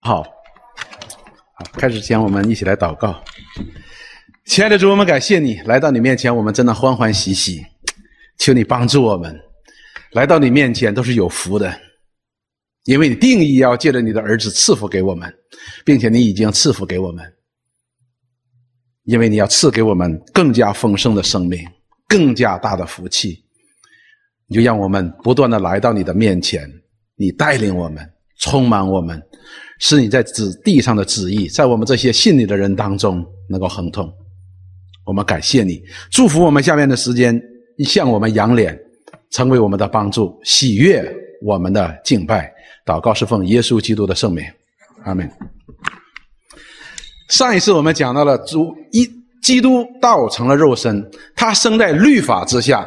好，开始前我们一起来祷告。亲爱的主，我们感谢你来到你面前，我们真的欢欢喜喜，求你帮助我们来到你面前都是有福的，因为你定义要借着你的儿子赐福给我们，并且你已经赐福给我们，因为你要赐给我们更加丰盛的生命，更加大的福气。你就让我们不断的来到你的面前，你带领我们，充满我们，使你在地上的旨意在我们这些信你的人当中能够亨通。我们感谢你，祝福我们下面的时间向我们仰脸，成为我们的帮助，喜悦我们的敬拜。祷告是奉耶稣基督的圣名，阿们。上一次我们讲到了基督道成了肉身，他生在律法之下，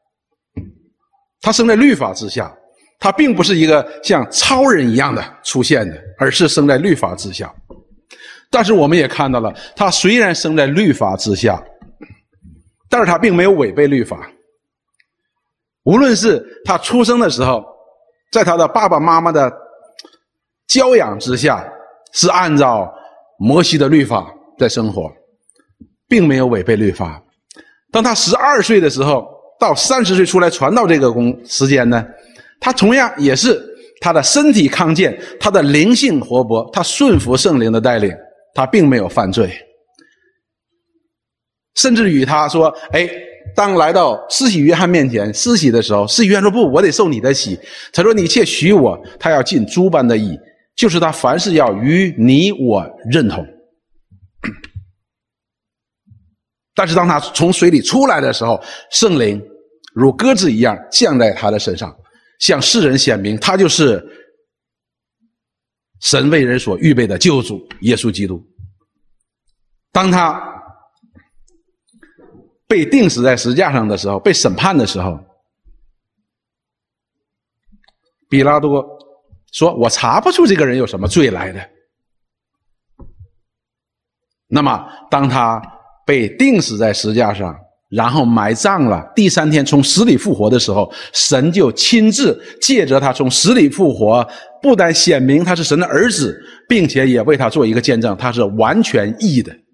他并不是一个像超人一样的出现的，而是生在律法之下。但是我们也看到了，他虽然生在律法之下，但是他并没有违背律法。无论是他出生的时候，在他的爸爸妈妈的教养之下，是按照摩西的律法在生活，并没有违背律法。当他12岁的时候，到30岁出来传道这个时间呢，他同样也是他的身体康健，他的灵性活泼，他顺服圣灵的带领，他并没有犯罪。甚至于他说，当来到施洗约翰面前施洗的时候，施洗约翰说，不，我得受你的洗。他说，你且许我，他要尽诸般的义，就是他凡事要与你我认同。但是当他从水里出来的时候，圣灵如鸽子一样降在他的身上，向世人显明他就是神为人所预备的救主耶稣基督。当他被钉死在十字架上的时候，被审判的时候，比拉多说，我查不出这个人有什么罪来的。那么当他被钉死在十字架上，然后埋葬了，第3天从死里复活的时候，神就亲自借着他从死里复活，不但显明他是神的儿子，并且也为他做一个见证，他是完全义的。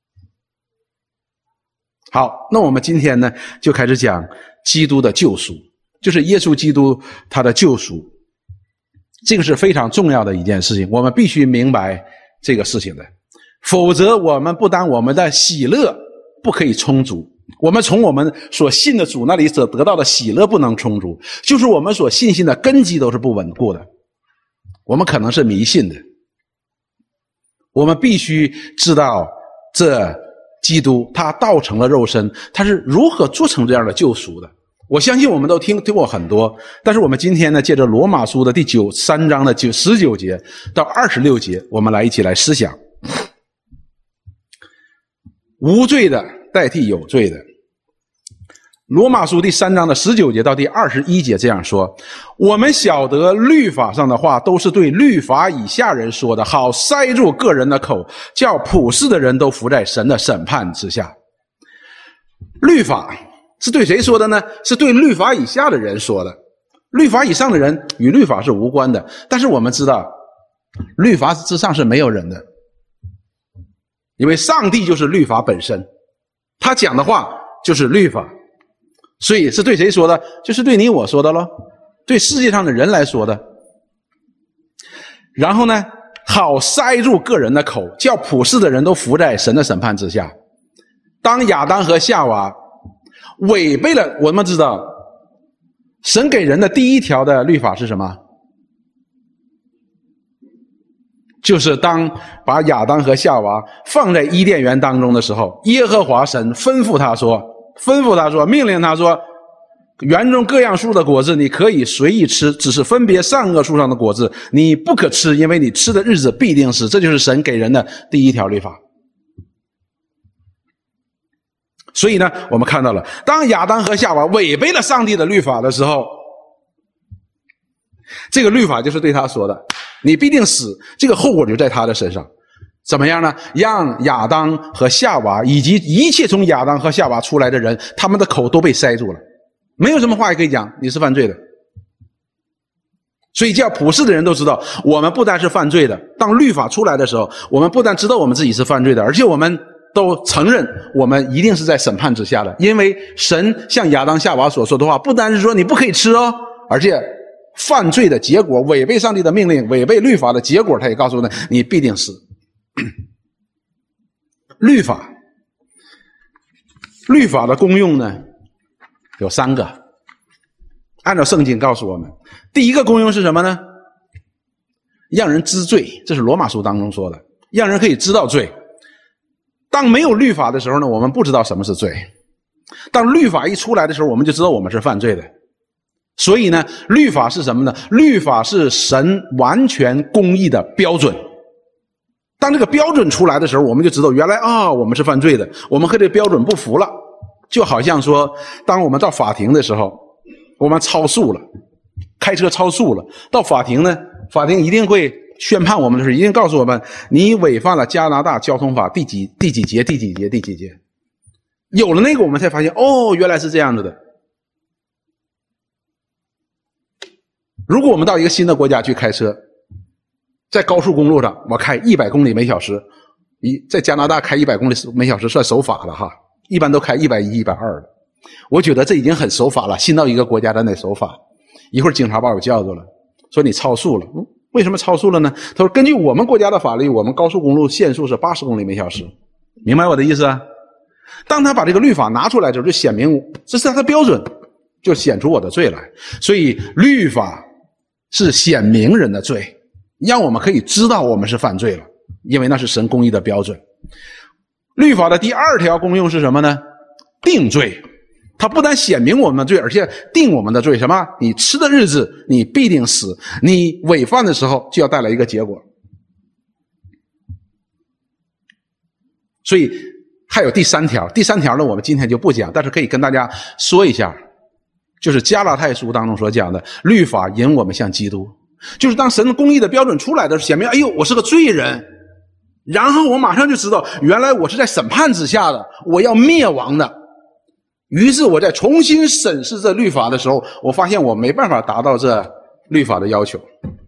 好，那我们今天呢，就开始讲基督的救赎，就是耶稣基督他的救赎。这个是非常重要的一件事情，我们必须明白这个事情的，否则我们不但我们的喜乐不可以充足，我们从我们所信的主那里所得到的喜乐不能充足，就是我们所信心的根基都是不稳固的，我们可能是迷信的。我们必须知道这基督他道成了肉身，他是如何做成这样的救赎的。我相信我们都听过很多，但是我们今天呢，借着罗马书的第3章的19节到26节，我们一起来思想无罪的代替有罪的。罗马书第3章的19节到第21节这样说，我们晓得律法上的话都是对律法以下人说的，好塞住个人的口，叫普世的人都服在神的审判之下。律法是对谁说的呢？是对律法以下的人说的，律法以上的人与律法是无关的。但是我们知道律法之上是没有人的，因为上帝就是律法本身，他讲的话就是律法，所以是对谁说的？就是对你我说的咯，对世界上的人来说的。然后呢，好塞住个人的口，叫普世的人都服在神的审判之下。当亚当和夏娃违背了，我们知道神给人的第一条的律法是什么？就是当把亚当和夏娃放在伊甸园当中的时候，耶和华神吩咐他说，命令他说，园中各样树的果子你可以随意吃，只是分别善恶树上的果子你不可吃，因为你吃的日子必定死。这就是神给人的第一条律法。所以呢，我们看到了，当亚当和夏娃违背了上帝的律法的时候，这个律法就是对他说的，你必定死，这个后果就在他的身上。怎么样呢？让亚当和夏娃以及一切从亚当和夏娃出来的人，他们的口都被塞住了，没有什么话也可以讲，你是犯罪的。 所以叫普世的人都知道，我们不单是犯罪的，当律法出来的时候，我们不但知道我们自己是犯罪的，而且我们都承认我们一定是在审判之下的。因为神向亚当夏娃所说的话，不单是说你不可以吃哦，而且犯罪的结果，违背上帝的命令，违背律法的结果，他也告诉你必定死。律法的功用呢有3个，按照圣经告诉我们，第一个功用是什么呢？让人知罪，这是罗马书当中说的，让人可以知道罪。当没有律法的时候呢，我们不知道什么是罪。当律法一出来的时候，我们就知道我们是犯罪的。所以呢，律法是什么呢？律法是神完全公义的标准。当这个标准出来的时候，我们就知道原来我们是犯罪的，我们和这个标准不符了。就好像说，当我们到法庭的时候，我们超速了，开车超速了，到法庭呢，法庭一定会宣判我们的事，一定告诉我们你违反了加拿大交通法第几节。有了那个，我们才发现原来是这样子的。如果我们到一个新的国家去开车，在高速公路上我开100公里每小时，在加拿大开100公里每小时算守法了哈，一般都开110、120的。我觉得这已经很守法了，新到一个国家咱得守法。一会儿警察把我叫住了，说你超速了。为什么超速了呢？他说根据我们国家的法律，我们高速公路限速是80公里每小时。明白我的意思啊？当他把这个律法拿出来之后，就显明这是他的标准，就显出我的罪来。所以律法是显明人的罪，让我们可以知道我们是犯罪了，因为那是神公义的标准。律法的第2条功用是什么呢？定罪。它不但显明我们的罪，而且定我们的罪。什么？你吃的日子你必定死，你违犯的时候就要带来一个结果。所以还有第3条，第3条呢我们今天就不讲，但是可以跟大家说一下，就是加拉太书当中所讲的，律法引我们向基督。就是当神公义的标准出来的时候，显明我是个罪人，然后我马上就知道原来我是在审判之下的，我要灭亡的。于是我在重新审视这律法的时候，我发现我没办法达到这律法的要求，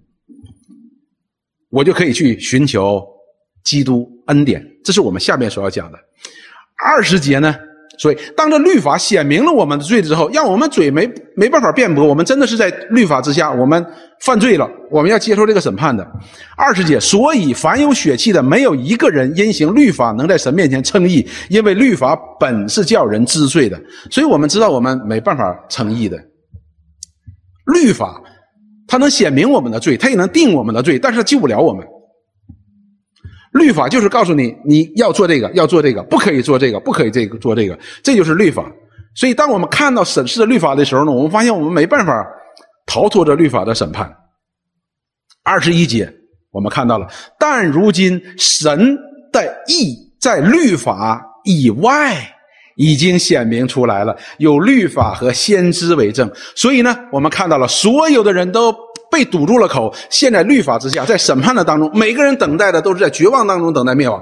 我就可以去寻求基督恩典。这是我们下面所要讲的20节呢。所以当这律法显明了我们的罪之后，让我们嘴没办法辩驳，我们真的是在律法之下，我们犯罪了，我们要接受这个审判的。20节，所以凡有血气的，没有一个人因行律法能在神面前称义，因为律法本是叫人知罪的。所以我们知道我们没办法称义的。律法它能显明我们的罪，它也能定我们的罪，但是它救不了我们。律法就是告诉你，你要做这个，要做这个，不可以做这个，不可以做这个，这就是律法。所以当我们看到审视的律法的时候呢，我们发现我们没办法逃脱这律法的审判。21节我们看到了，但如今神的义在律法以外已经显明出来了，有律法和先知为证。所以呢，我们看到了所有的人都被堵住了口，陷在律法之下，在审判的当中，每个人等待的都是在绝望当中等待灭亡。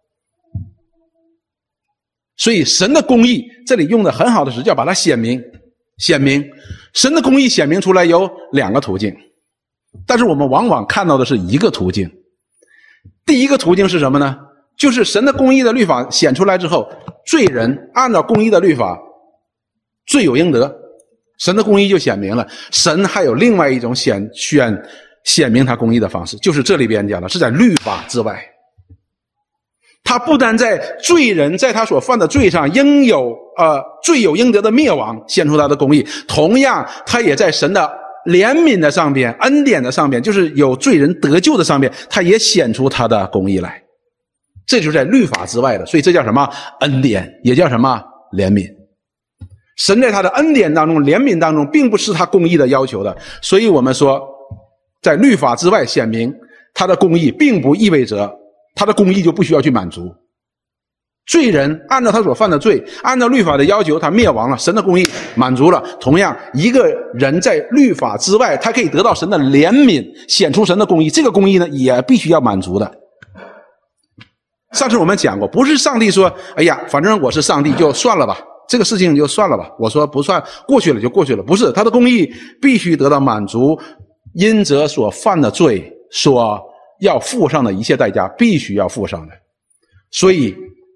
所以神的公义这里用的很好的是要把它显明。神的公义显明出来有2个途径，但是我们往往看到的是一个途径。第一个途径是什么呢？就是神的公义的律法显出来之后，罪人按照公义的律法罪有应得，神的公义就显明了。神还有另外一种显明他公义的方式，就是这里边讲的是在律法之外。他不单在罪人在他所犯的罪上应有罪有应得的灭亡显出他的公义，同样他也在神的怜悯的上边，恩典的上边，就是有罪人得救的上边，他也显出他的公义来。这就是在律法之外的，所以这叫什么？恩典，也叫什么？怜悯。神在他的恩典当中，怜悯当中，并不是他公义的要求的。所以我们说，在律法之外显明他的公义，并不意味着他的公义就不需要去满足。罪人按照他所犯的罪，按照律法的要求，他灭亡了，神的公义满足了。同样，一个人在律法之外，他可以得到神的怜悯，显出神的公义，这个公义呢，也必须要满足的。上次我们讲过，不是上帝说哎呀反正我是上帝就算了吧，这个事情就算了吧，我说不算，过去了就过去了。不是，他的公义必须得到满足， 因着所犯的罪所要付上的一切代价，必须要付上的。所以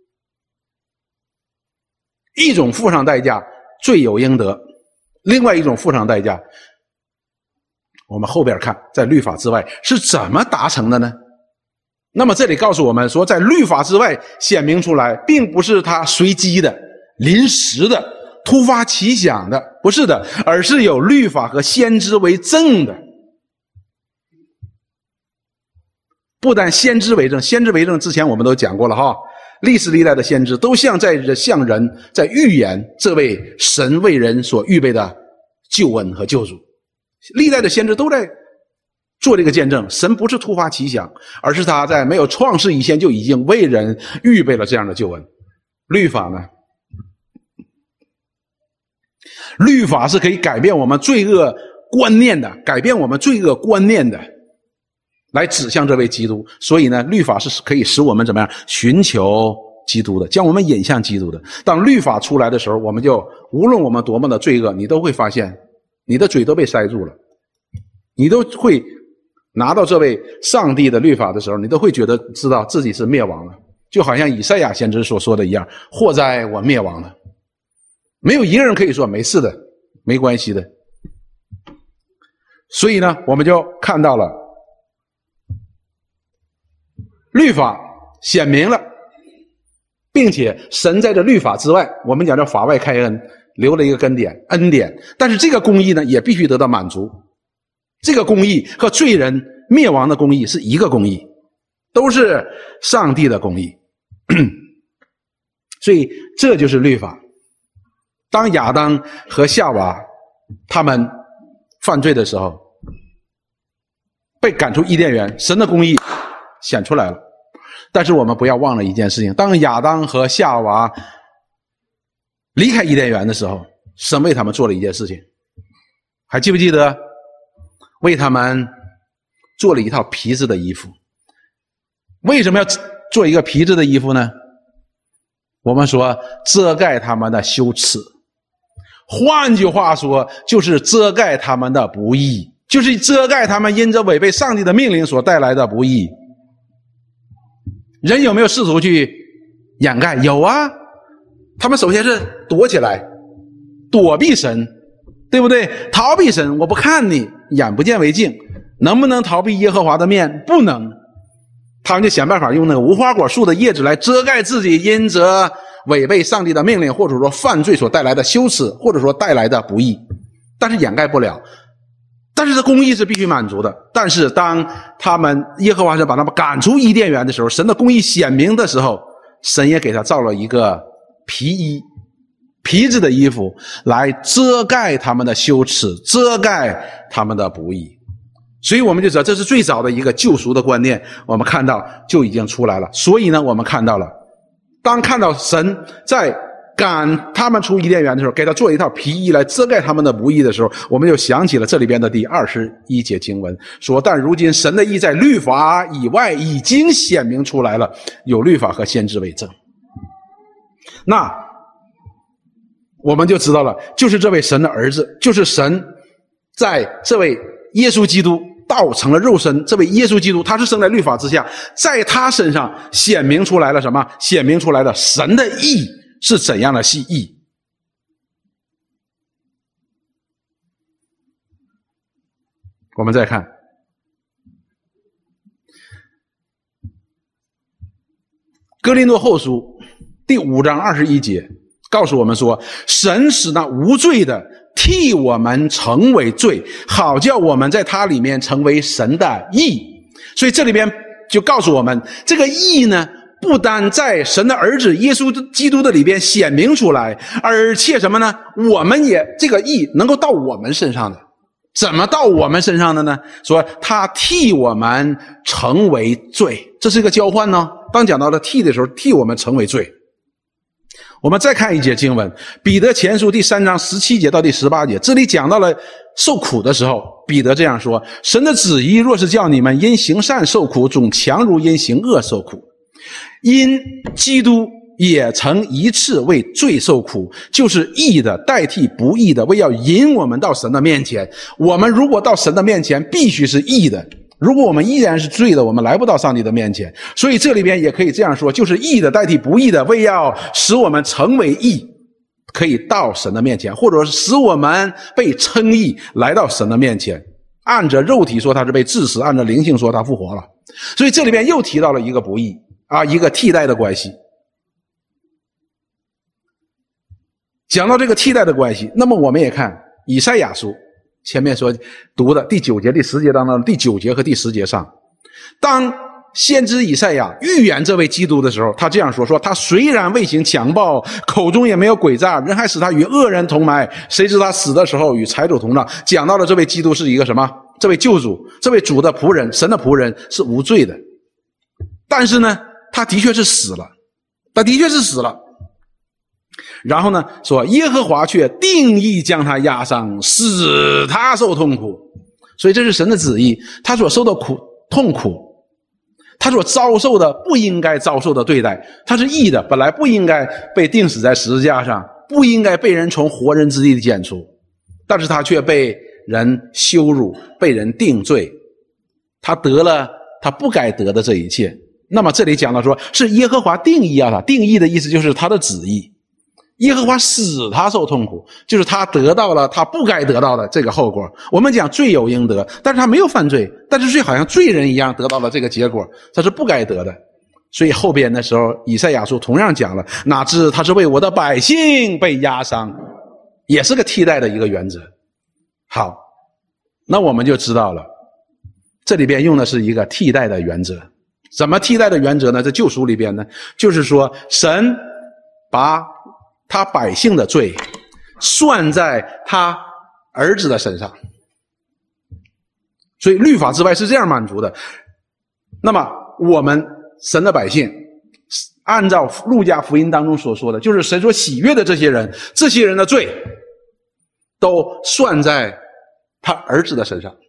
一种付上代价，罪有应得；另外一种付上代价，我们后边看，在律法之外是怎么达成的呢？那么这里告诉我们说，在律法之外显明出来，并不是他随机的、临时的、突发奇想的，不是的，而是有律法和先知为证的。不但先知为证，先知为证之前我们都讲过了哈，历史历代的先知都向人在预言这位神为人所预备的救恩和救主。历代的先知都在做这个见证，神不是突发奇想，而是他在没有创世以前就已经为人预备了这样的救恩。律法呢？律法是可以改变我们罪恶观念的，改变我们罪恶观念的，来指向这位基督。所以呢，律法是可以使我们怎么样寻求基督的，将我们引向基督的。当律法出来的时候，我们就无论我们多么的罪恶，你都会发现你的嘴都被塞住了，你都会拿到这位上帝的律法的时候，你都会知道自己是灭亡了，就好像以赛亚先知所说的一样，祸哉我灭亡了。没有一个人可以说没事的，没关系的。所以呢，我们就看到了律法显明了，并且神在这律法之外，我们讲叫法外开恩，留了一个恩典。但是这个公义呢，也必须得到满足。这个公义和罪人灭亡的公义是一个公义，都是上帝的公义。所以这就是律法。当亚当和夏娃他们犯罪的时候，被赶出伊甸园，神的公义显出来了。但是我们不要忘了一件事情，当亚当和夏娃离开伊甸园的时候，神为他们做了一件事情，还记不记得？为他们做了一套皮质的衣服。为什么要做一个皮质的衣服呢？我们说遮盖他们的羞耻，换句话说就是遮盖他们的不义，就是遮盖他们因着违背上帝的命令所带来的不义。人有没有试图去掩盖？有啊，他们首先是躲起来，躲避神，对不对？逃避神，我不看你，眼不见为净。能不能逃避耶和华的面？不能。他们就想办法用那个无花果树的叶子来遮盖自己因着违背上帝的命令，或者说犯罪所带来的羞耻，或者说带来的不义，但是掩盖不了。但是这公义是必须满足的。但是当他们耶和华神把他们赶出伊甸园的时候，神的公义显明的时候，神也给他造了一个皮质的衣服来遮盖他们的羞耻，遮盖他们的不义。所以我们就知道这是最早的一个救赎的观念，我们看到就已经出来了。所以呢，我们看到了，当看到神在赶他们出伊甸园的时候，给他做一套皮衣来遮盖他们的不义的时候，我们就想起了这里边的第21节经文说，但如今神的义在律法以外已经显明出来了，有律法和先知为证。那我们就知道了，就是这位神的儿子，就是神在这位耶稣基督道成了肉身，这位耶稣基督他是生在律法之下，在他身上显明出来了什么？显明出来了神的义是怎样的义。我们再看哥林多后书第5章21节告诉我们说，神使那无罪的替我们成为罪，好叫我们在他里面成为神的义。所以这里边就告诉我们，这个义呢，不单在神的儿子耶稣基督的里边显明出来，而且什么呢？我们也这个义能够到我们身上的。怎么到我们身上的呢？说他替我们成为罪，这是一个交换呢。当讲到了替的时候，替我们成为罪。我们再看一节经文，彼得前书第3章17节到第18节，这里讲到了受苦的时候，彼得这样说，神的旨意若是叫你们因行善受苦，总强如因行恶受苦。因基督也曾一次为罪受苦，就是义的代替不义的，为要引我们到神的面前。我们如果到神的面前，必须是义的。如果我们依然是罪的，我们来不到上帝的面前。所以这里边也可以这样说，就是义的代替不义的，为要使我们成为义，可以到神的面前，或者是使我们被称义，来到神的面前。按着肉体说他是被治死，按着灵性说他复活了。所以这里边又提到了一个不义啊，一个替代的关系。讲到这个替代的关系，那么我们也看以赛亚书前面所读的第9节、第10节当中，第9节和第10节上，当先知以赛亚预言这位基督的时候，他这样说他虽然未行强暴，口中也没有诡诈，人还使他与恶人同埋，谁知他死的时候与财主同葬。讲到了这位基督是一个什么？这位救主，这位主的仆人，神的仆人是无罪的。但是呢，他的确是死了，然后呢，说耶和华却定义将他压伤，使他受痛苦。所以这是神的旨意，他所受的痛苦，他所遭受的不应该遭受的对待，他是义的，本来不应该被钉死在十字架上，不应该被人从活人之地里剪除，但是他却被人羞辱，被人定罪，他得了他不该得的这一切。那么这里讲到说是耶和华定义他，定义的意思就是他的旨意，耶和华使他受痛苦，就是他得到了他不该得到的这个后果。我们讲罪有应得，但是他没有犯罪，但是却好像罪人一样得到了这个结果，他是不该得的。所以后边的时候以赛亚书同样讲了，哪知他是为我的百姓被压伤，也是个替代的一个原则。好，那我们就知道了，这里边用的是一个替代的原则。怎么替代的原则呢？在救赎里边呢，就是说神把他百姓的罪算在他儿子的身上，所以律法之外是这样满足的。那么我们神的百姓按照路加福音当中所说的，就是神所喜悦的这些人的罪都算在他儿子的身上，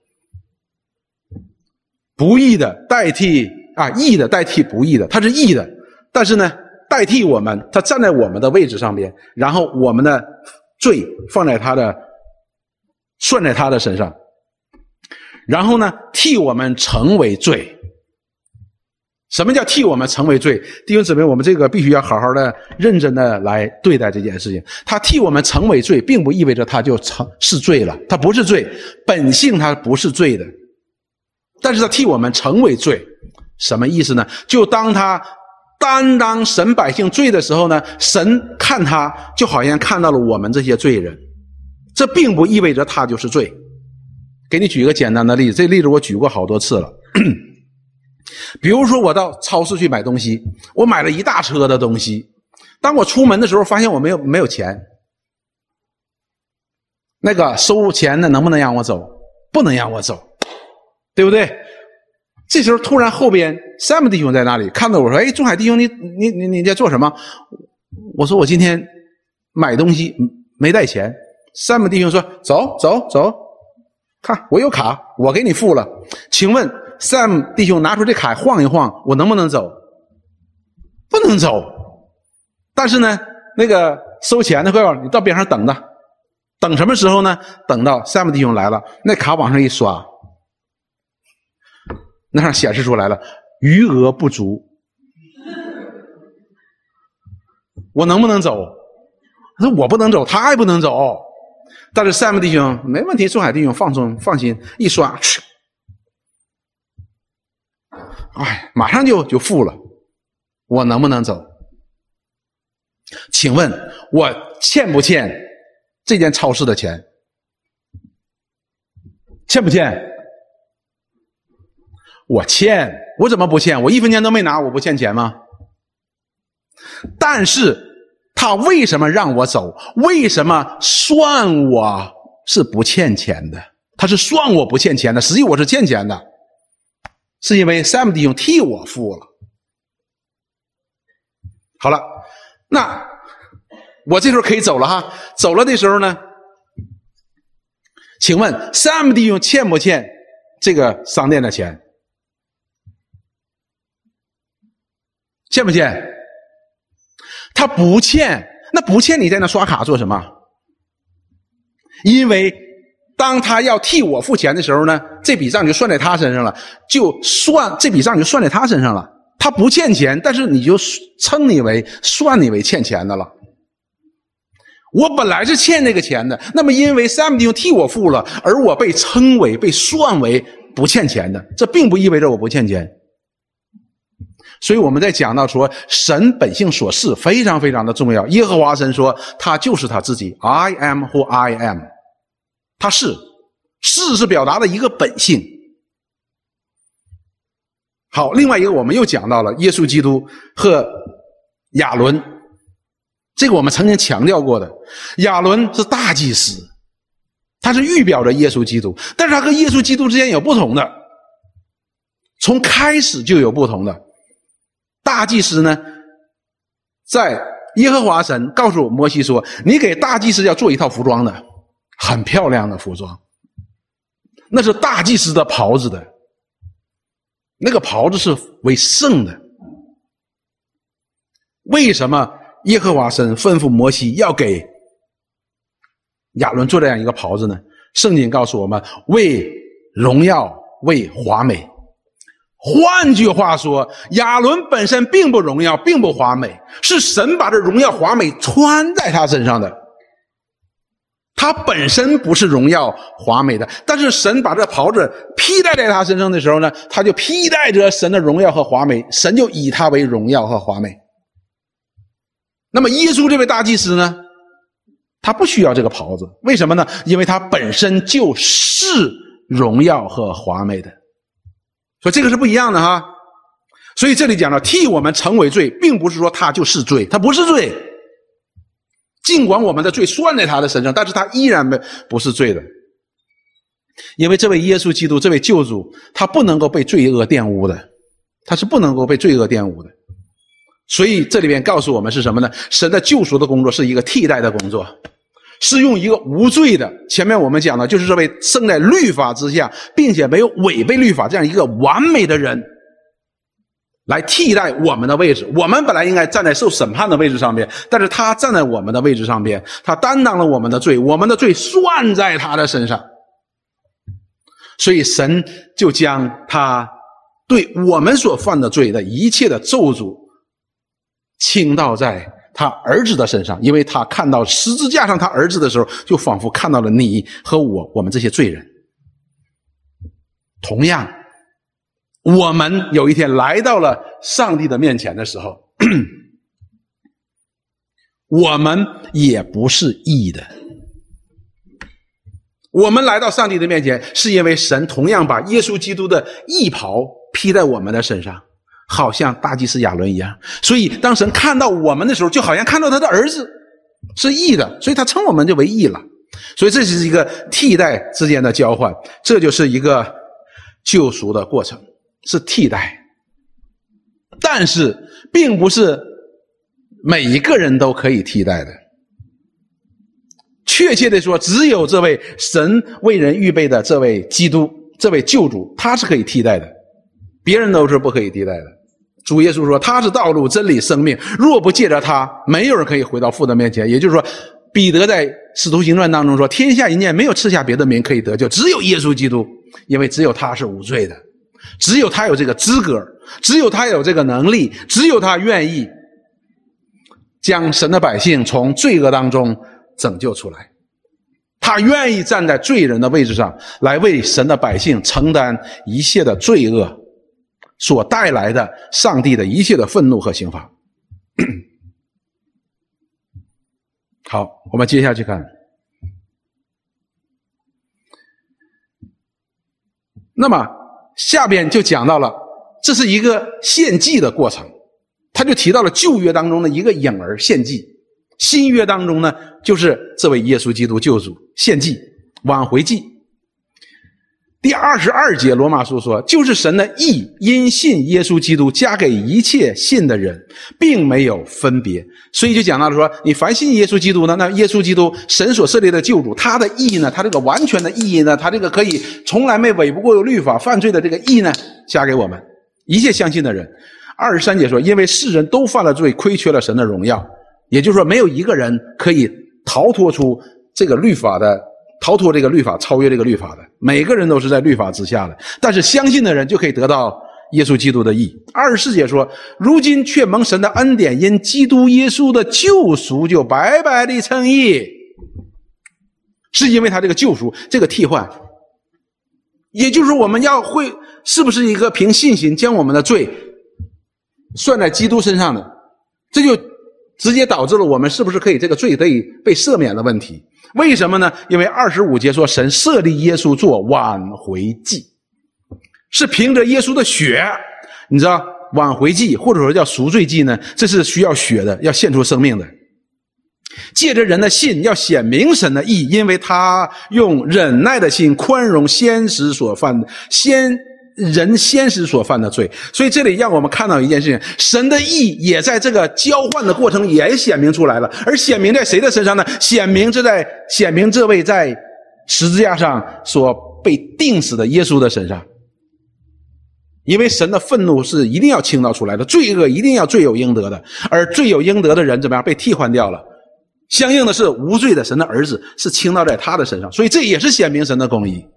不义的代替义的代替不义的，他是义的，但是呢代替我们，他站在我们的位置上边，然后我们的罪算在他的身上，然后呢替我们成为罪。什么叫替我们成为罪？弟兄姊妹，我们这个必须要好好的认真的来对待这件事情。他替我们成为罪，并不意味着他就是罪了，他不是罪，本性他不是罪的，但是他替我们成为罪，什么意思呢？就当他担当神百姓罪的时候呢，神看他就好像看到了我们这些罪人，这并不意味着他就是罪。给你举一个简单的例子，这例子我举过好多次了。比如说我到超市去买东西，我买了一大车的东西，当我出门的时候发现我没有钱，那个收钱的能不能让我走？不能让我走，对不对？这时候突然后边Sam弟兄在那里看到我说，哎，仲海弟兄，你在做什么？我说我今天买东西没带钱。Sam弟兄说，走，看我有卡，我给你付了。请问Sam弟兄拿出这卡晃一晃，我能不能走？不能走。但是呢，那个收钱的会告诉你到边上等着，等什么时候呢？等到Sam弟兄来了，那卡往上一刷，那上显示出来了，余额不足。我能不能走？他说我不能走，他也不能走。但是Sam弟兄没问题，仲海弟兄放心，一刷，马上就付了。我能不能走？请问我欠不欠这间超市的钱？欠不欠？我欠，我怎么不欠？我1分钱都没拿，我不欠钱吗？但是他为什么让我走？为什么算我是不欠钱的？他是算我不欠钱的，实际我是欠钱的，是因为 Sam 弟兄替我付了。好了，那我这时候可以走了哈。走了的时候呢，请问 Sam 弟兄欠不欠这个商店的钱？欠不欠？ 他不欠，那不欠你在那刷卡做什么？因为当他要替我付钱的时候呢，这笔账就算在他身上了，这笔账就算在他身上了。他不欠钱，但是你就算你为欠钱的了。我本来是欠那个钱的，那么因为三弟兄替我付了，而我被算为不欠钱的，这并不意味着我不欠钱。所以我们在讲到说神本性所示非常非常的重要。耶和华神说他就是他自己， I am who I am， 他是表达的一个本性。好，另外一个我们又讲到了耶稣基督和亚伦，这个我们曾经强调过的。亚伦是大祭司，他是预表着耶稣基督，但是他和耶稣基督之间有不同的，从开始就有不同的。大祭司呢，在耶和华神告诉摩西说，你给大祭司要做一套服装的，很漂亮的服装，那是大祭司的袍子的，那个袍子是为圣的。为什么耶和华神吩咐摩西要给亚伦做这样一个袍子呢？圣经告诉我们，为荣耀，为华美。换句话说，亚伦本身并不荣耀，并不华美，是神把这荣耀华美穿在他身上的。他本身不是荣耀华美的，但是神把这袍子披戴在他身上的时候呢，他就披戴着神的荣耀和华美，神就以他为荣耀和华美。那么耶稣这位大祭司呢，他不需要这个袍子，为什么呢？因为他本身就是荣耀和华美的。所以这个是不一样的哈。所以这里讲到替我们成为罪，并不是说他就是罪，他不是罪。尽管我们的罪算在他的身上，但是他依然不是罪的。因为这位耶稣基督，这位救主，他不能够被罪恶玷污的，他是不能够被罪恶玷污的。所以这里面告诉我们是什么呢？神的救赎的工作是一个替代的工作，是用一个无罪的，前面我们讲的就是这位生在律法之下并且没有违背律法这样一个完美的人来替代我们的位置。我们本来应该站在受审判的位置上边，但是他站在我们的位置上边，他担当了我们的罪，我们的罪算在他的身上。所以神就将他对我们所犯的罪的一切的咒诅倾倒在他儿子的身上，因为他看到十字架上他儿子的时候，就仿佛看到了你和我们这些罪人。同样，我们有一天来到了上帝的面前的时候，我们也不是义的。我们来到上帝的面前，是因为神同样把耶稣基督的义袍披在我们的身上，好像大祭司亚伦一样。所以当神看到我们的时候，就好像看到他的儿子是义的，所以他称我们就为义了。所以这是一个替代之间的交换，这就是一个救赎的过程，是替代。但是并不是每一个人都可以替代的，确切的说，只有这位神为人预备的这位基督，这位救主，他是可以替代的，别人都是不可以替代的。主耶稣说他是道路真理生命，若不借着他，没有人可以回到父的面前。也就是说，彼得在使徒行传当中说，天下一念没有赐下别的名可以得救，只有耶稣基督，因为只有他是无罪的，只有他有这个资格，只有他有这个能力，只有他愿意将神的百姓从罪恶当中拯救出来，他愿意站在罪人的位置上来为神的百姓承担一切的罪恶所带来的上帝的一切的愤怒和刑罚。好，我们接下去看。那么下边就讲到了，这是一个献祭的过程，他就提到了旧约当中的一个影儿献祭，新约当中呢，就是这位耶稣基督救主献祭挽回祭。第22节罗马书说，就是神的义因信耶稣基督加给一切信的人，并没有分别。所以就讲到了说，你凡信耶稣基督呢，那耶稣基督神所设立的救主，他的义呢，他这个完全的义呢，他这个可以从来没违不过律法犯罪的这个义呢，加给我们一切相信的人。23节说，因为世人都犯了罪，亏缺了神的荣耀， 也就是说，没有一个人可以逃脱这个律法，超越这个律法的。每个人都是在律法之下的，但是相信的人就可以得到耶稣基督的义。24节说，如今却蒙神的恩典，因基督耶稣的救赎，就白白的称义，是因为他这个救赎，这个替换。也就是说，我们是不是一个凭信心将我们的罪算在基督身上的，这就直接导致了我们是不是可以这个罪得以被赦免的问题。为什么呢？因为25节说，神设立耶稣做挽回祭，是凭着耶稣的血。你知道挽回祭或者说叫赎罪祭呢，这是需要血的，要献出生命的。借着人的信要显明神的义，因为他用忍耐的心宽容先时所犯的罪。所以这里让我们看到一件事情，神的义也在这个交换的过程也显明出来了。而显明在谁的身上呢？显明这位在十字架上所被钉死的耶稣的身上。因为神的愤怒是一定要倾倒出来的，罪恶一定要罪有应得的，而罪有应得的人怎么样？被替换掉了。相应的是无罪的神的儿子是倾倒在他的身上，所以这也是显明神的公义。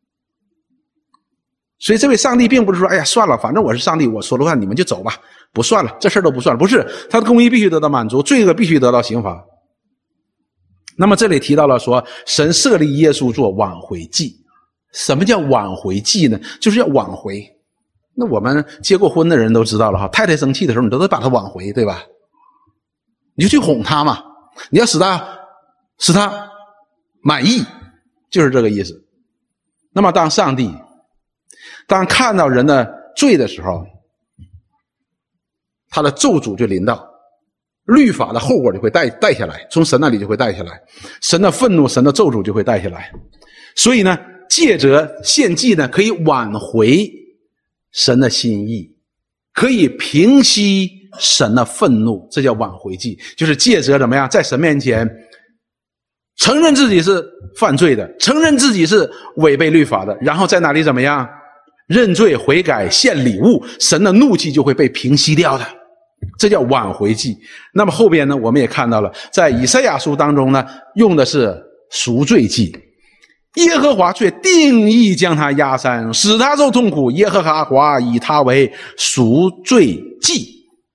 所以这位上帝并不是说，哎呀算了，反正我是上帝，我说了算，你们就走吧，不算了，这事儿都不算了。不是，他的公义必须得到满足，罪恶必须得到刑罚。那么这里提到了说，神设立耶稣做挽回祭。什么叫挽回祭呢？就是要挽回。那我们结过婚的人都知道了哈，太太生气的时候你都得把她挽回，对吧？你就去哄她嘛，你要使他满意，就是这个意思。那么当看到人的罪的时候，他的咒诅就临到，律法的后果就会带下来，从神那里就会带下来，神的愤怒，神的咒诅就会带下来。所以呢，借着献祭呢，可以挽回神的心意，可以平息神的愤怒，这叫挽回祭。就是借着怎么样，在神面前承认自己是犯罪的，承认自己是违背律法的，然后在那里怎么样认罪悔改献礼物，神的怒气就会被平息掉的，这叫挽回祭。那么后边呢，我们也看到了，在以赛亚书当中呢，用的是赎罪祭。耶和华却定义将他压山，使他受痛苦，耶和华以他为赎罪祭。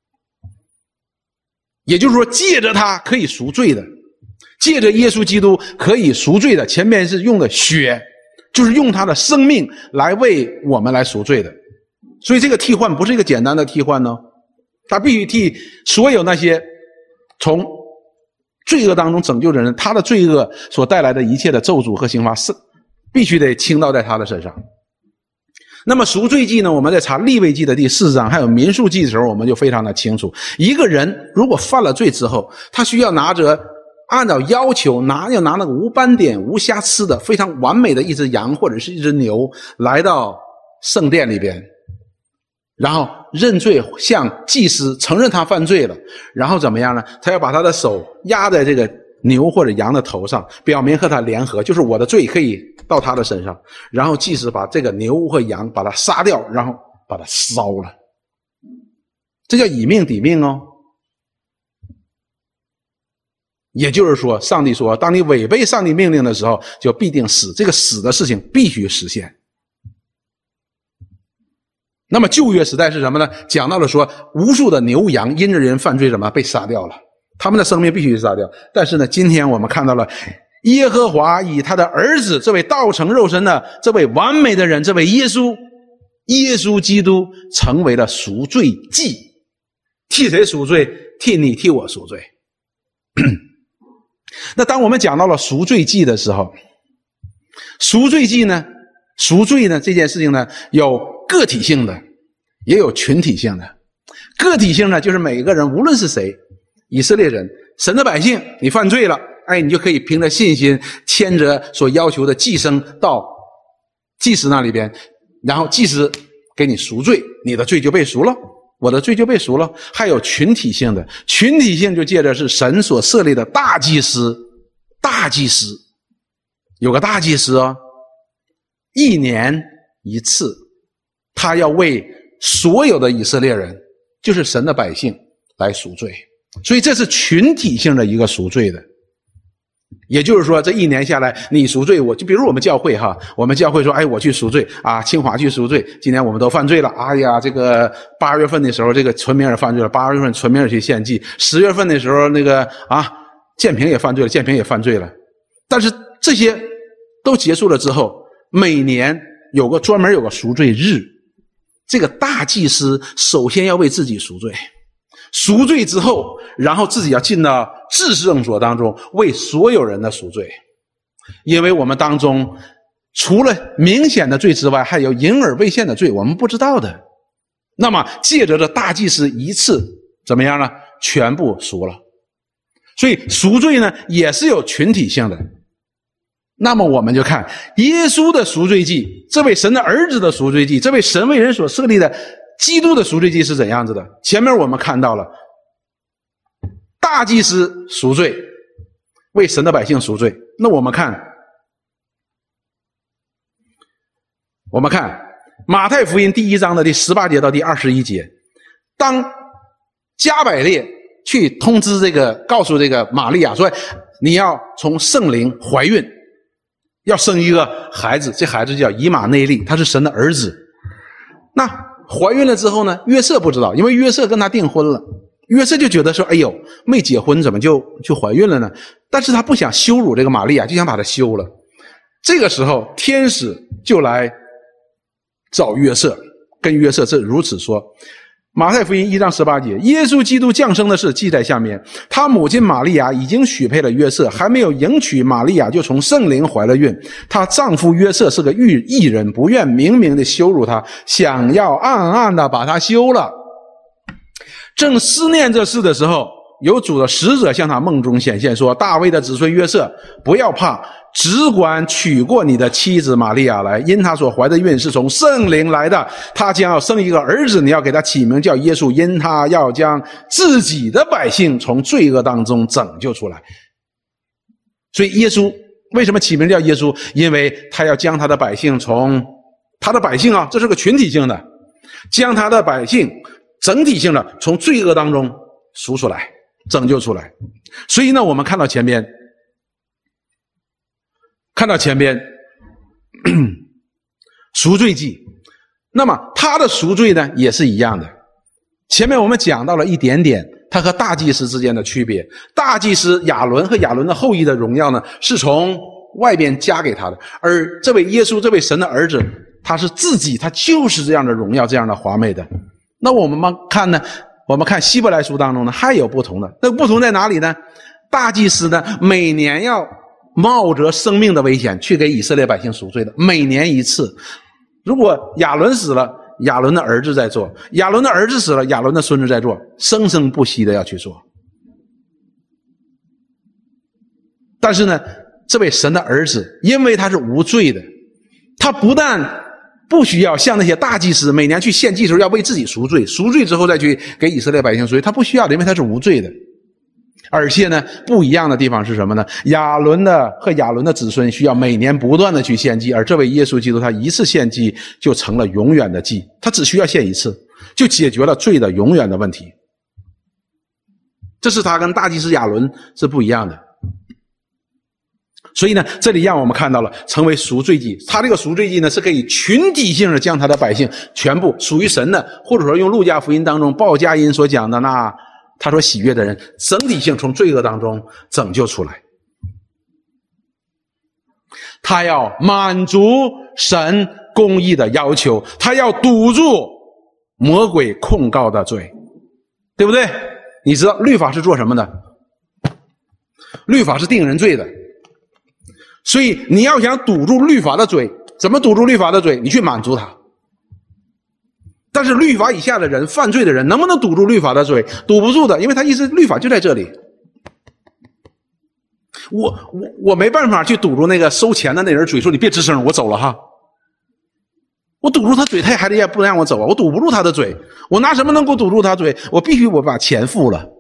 也就是说，借着他可以赎罪的，借着耶稣基督可以赎罪的，前面是用的血，就是用他的生命来为我们来赎罪的。所以这个替换不是一个简单的替换呢，他必须替所有那些从罪恶当中拯救的人，他的罪恶所带来的一切的咒诅和刑罚是必须得倾倒在他的身上。那么赎罪记呢，我们在查利未记的第4章还有民数记的时候，我们就非常的清楚，一个人如果犯了罪之后，他需要按照要求要拿那个无斑点无瑕疵的非常完美的一只羊或者是一只牛来到圣殿里边，然后认罪，向祭司承认他犯罪了，然后怎么样呢？他要把他的手压在这个牛或者羊的头上，表明和他联合，就是我的罪可以到他的身上，然后祭司把这个牛和羊把它杀掉，然后把它烧了，这叫以命抵命哦。也就是说，上帝说，当你违背上帝命令的时候，就必定死，这个死的事情必须实现。那么旧约时代是什么呢？讲到了说，无数的牛羊因着人犯罪什么被杀掉了，他们的生命必须杀掉。但是呢，今天我们看到了耶和华以他的儿子，这位道成肉身的这位完美的人，这位耶稣基督成为了赎罪祭。替谁赎罪？替你替我赎罪。那当我们讲到了赎罪祭的时候，赎罪呢这件事情呢，有个体性的也有群体性的。个体性呢，就是每一个人无论是谁，以色列人神的百姓，你犯罪了，你就可以凭着信心牵着所要求的祭牲到祭司那里边，然后祭司给你赎罪，你的罪就被赎了，我的罪就被赎了。还有群体性的，群体性就借着是神所设立的大祭司有个大祭司1年1次，他要为所有的以色列人，就是神的百姓来赎罪。 所以这是群体性的一个赎罪的。也就是说，这一年下来，你赎罪，就比如我们教会哈，我们教会说，哎，我去赎罪啊，清华去赎罪，今年我们都犯罪了，哎呀，这个8月份的时候，这个纯明儿犯罪了，8月份纯明儿去献祭，10月份的时候，那个建平也犯罪了，建平也犯罪了。但是这些都结束了之后，每年专门有个赎罪日，这个大祭司首先要为自己赎罪。赎罪之后，然后自己要进到至圣所当中，为所有人的赎罪。因为我们当中除了明显的罪之外，还有隐而未现的罪，我们不知道的。那么借着这大祭司一次怎么样呢？全部赎了。所以赎罪呢也是有群体性的。那么我们就看耶稣的赎罪祭，这位神的儿子的赎罪祭，这位神为人所设立的基督的赎罪祭是怎样子的？前面我们看到了大祭司赎罪，为神的百姓赎罪。那我们看马太福音第1章的第18节到第21节，当加百列去通知告诉这个玛利亚说，你要从圣灵怀孕，要生一个孩子，这孩子叫以马内利，他是神的儿子。那怀孕了之后呢，约瑟不知道，因为约瑟跟他订婚了，约瑟就觉得说，哎呦，没结婚怎么就怀孕了呢？但是他不想羞辱这个玛利亚，就想把她休了。这个时候天使就来找约瑟，跟约瑟是如此说。马太福音1章18节，耶稣基督降生的事记在下面，他母亲玛利亚已经许配了约瑟，还没有迎娶玛利亚就从圣灵怀了孕。她丈夫约瑟是个义人，不愿明明的羞辱她，想要暗暗的把她休了。正思念这事的时候，有主的使者向他梦中显现，说，大卫的子孙约瑟，不要怕，只管娶过你的妻子玛利亚来，因她所怀的孕是从圣灵来的，她将要生一个儿子，你要给他起名叫耶稣，因他要将自己的百姓从罪恶当中拯救出来。所以耶稣为什么起名叫耶稣？因为他要将他的百姓这是个群体性的，将他的百姓整体性的从罪恶当中赎出来，拯救出来。所以呢，我们看到前边赎罪祭，那么他的赎罪呢也是一样的。前面我们讲到了一点点他和大祭司之间的区别。大祭司亚伦和亚伦的后裔的荣耀呢，是从外边加给他的，而这位耶稣，这位神的儿子，他是自己，他就是这样的荣耀，这样的华美的。那我们看希伯来书当中呢，还有不同的。那个不同在哪里呢？大祭司呢，每年要冒着生命的危险去给以色列百姓赎罪的，每年一次。如果亚伦死了，亚伦的儿子在做；亚伦的儿子死了，亚伦的孙子在做，生生不息的要去做。但是呢，这位神的儿子，因为他是无罪的，他不但不需要像那些大祭司每年去献祭的时候要为自己赎罪，赎罪之后再去给以色列百姓赎罪，他不需要的，因为他是无罪的。而且呢，不一样的地方是什么呢？亚伦的子孙需要每年不断的去献祭，而这位耶稣基督他一次献祭就成了永远的祭，他只需要献一次，就解决了罪的永远的问题。这是他跟大祭司亚伦是不一样的。所以呢，这里让我们看到了成为赎罪祭，他这个赎罪祭呢是可以群体性的将他的百姓全部属于神的，或者说用路加福音当中鲍佳音所讲的那他所喜悦的人，整体性从罪恶当中拯救出来。他要满足神公义的要求，他要堵住魔鬼控告的罪，对不对？你知道律法是做什么的？律法是定人罪的。所以你要想堵住律法的嘴，怎么堵住律法的嘴？你去满足他。但是律法以下的人，犯罪的人，能不能堵住律法的嘴？堵不住的，因为他意思律法就在这里。我没办法去堵住那个收钱的那人嘴，说你别吱声，我走了哈。我堵住他嘴，他还得不让我走啊！我堵不住他的嘴，我拿什么能够堵住他嘴？我必须我把钱付了。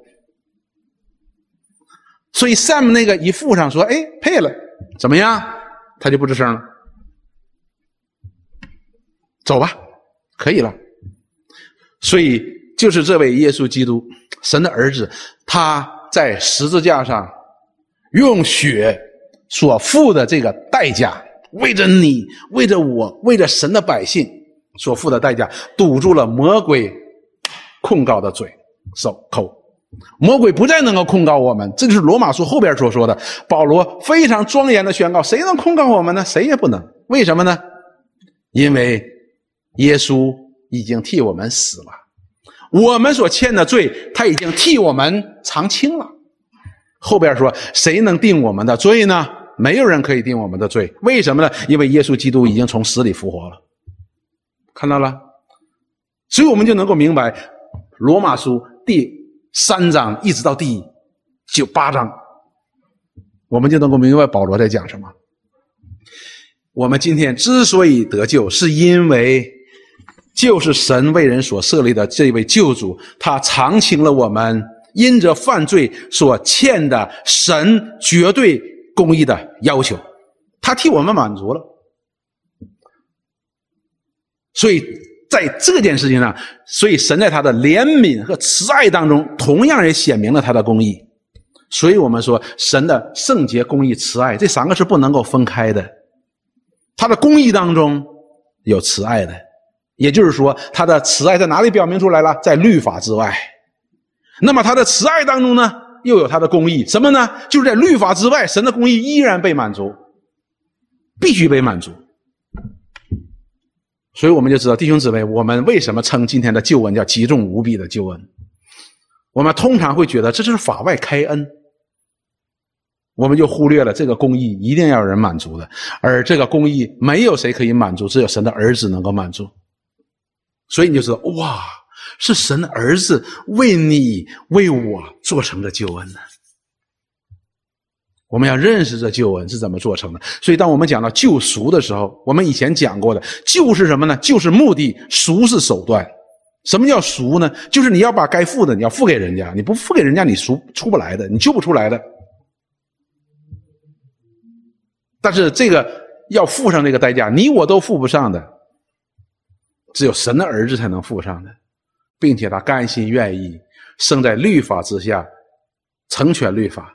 所以 Sam 那个一付上说，哎，配了，怎么样？他就不吱声了。走吧，可以了。所以就是这位耶稣基督，神的儿子，他在十字架上用血所付的这个代价，为着你，为着我，为着神的百姓所付的代价，堵住了魔鬼控告的嘴口。魔鬼不再能够控告我们，这就是罗马书后边所说的。保罗非常庄严的宣告，谁能控告我们呢？谁也不能。为什么呢？因为耶稣已经替我们死了，我们所欠的罪他已经替我们偿清了。后边说，谁能定我们的罪呢？没有人可以定我们的罪。为什么呢？因为耶稣基督已经从死里复活了。看到了？所以我们就能够明白罗马书第3章一直到第8章，我们就能够明白保罗在讲什么。我们今天之所以得救，是因为就是神为人所设立的这位救主，他偿清了我们因着犯罪所欠的神绝对公义的要求，他替我们满足了。所以在这件事情上，所以神在他的怜悯和慈爱当中同样也显明了他的公义。所以我们说神的圣洁、公义、慈爱这3个是不能够分开的。他的公义当中有慈爱的，也就是说他的慈爱在哪里表明出来了？在律法之外。那么他的慈爱当中呢，又有他的公义，什么呢？就是在律法之外，神的公义依然被满足，必须被满足。所以我们就知道，弟兄姊妹，我们为什么称今天的救恩叫极重无比的救恩？我们通常会觉得这就是法外开恩，我们就忽略了这个公义一定要有人满足的，而这个公义没有谁可以满足，只有神的儿子能够满足。所以你就知道，哇，是神的儿子为你为我做成的救恩呢。我们要认识这救恩是怎么做成的。所以当我们讲到救赎的时候，我们以前讲过的，救是什么呢？救是目的，赎是手段。什么叫赎呢？就是你要把该付的你要付给人家，你不付给人家你赎出不来的，你救不出来的。但是这个要付上这个代价，你我都付不上的，只有神的儿子才能付上的，并且他甘心愿意生在律法之下，成全律法。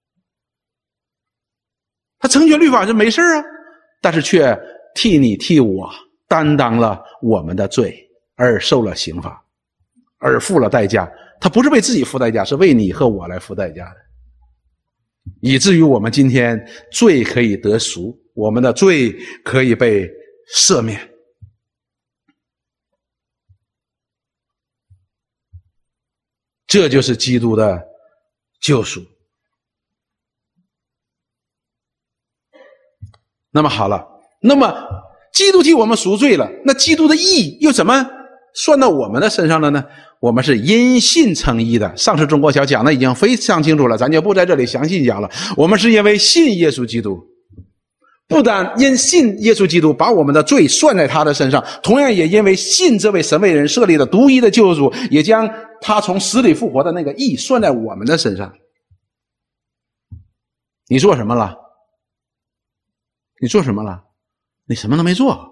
他成全律法是没事啊，但是却替你替我担当了我们的罪，而受了刑罚，而付了代价。他不是为自己付代价，是为你和我来付代价的，以至于我们今天罪可以得赎，我们的罪可以被赦免。这就是基督的救赎。那么好了，那么基督替我们赎罪了，那基督的义又怎么算到我们的身上了呢？我们是因信称义的。上次中国小讲的已经非常清楚了，咱就不在这里详细讲了。我们是因为信耶稣基督，不但因信耶稣基督把我们的罪算在他的身上，同样也因为信这位神为人设立的独一的救主，也将他从死里复活的那个义算在我们的身上。你做什么了？你做什么了？你什么都没做。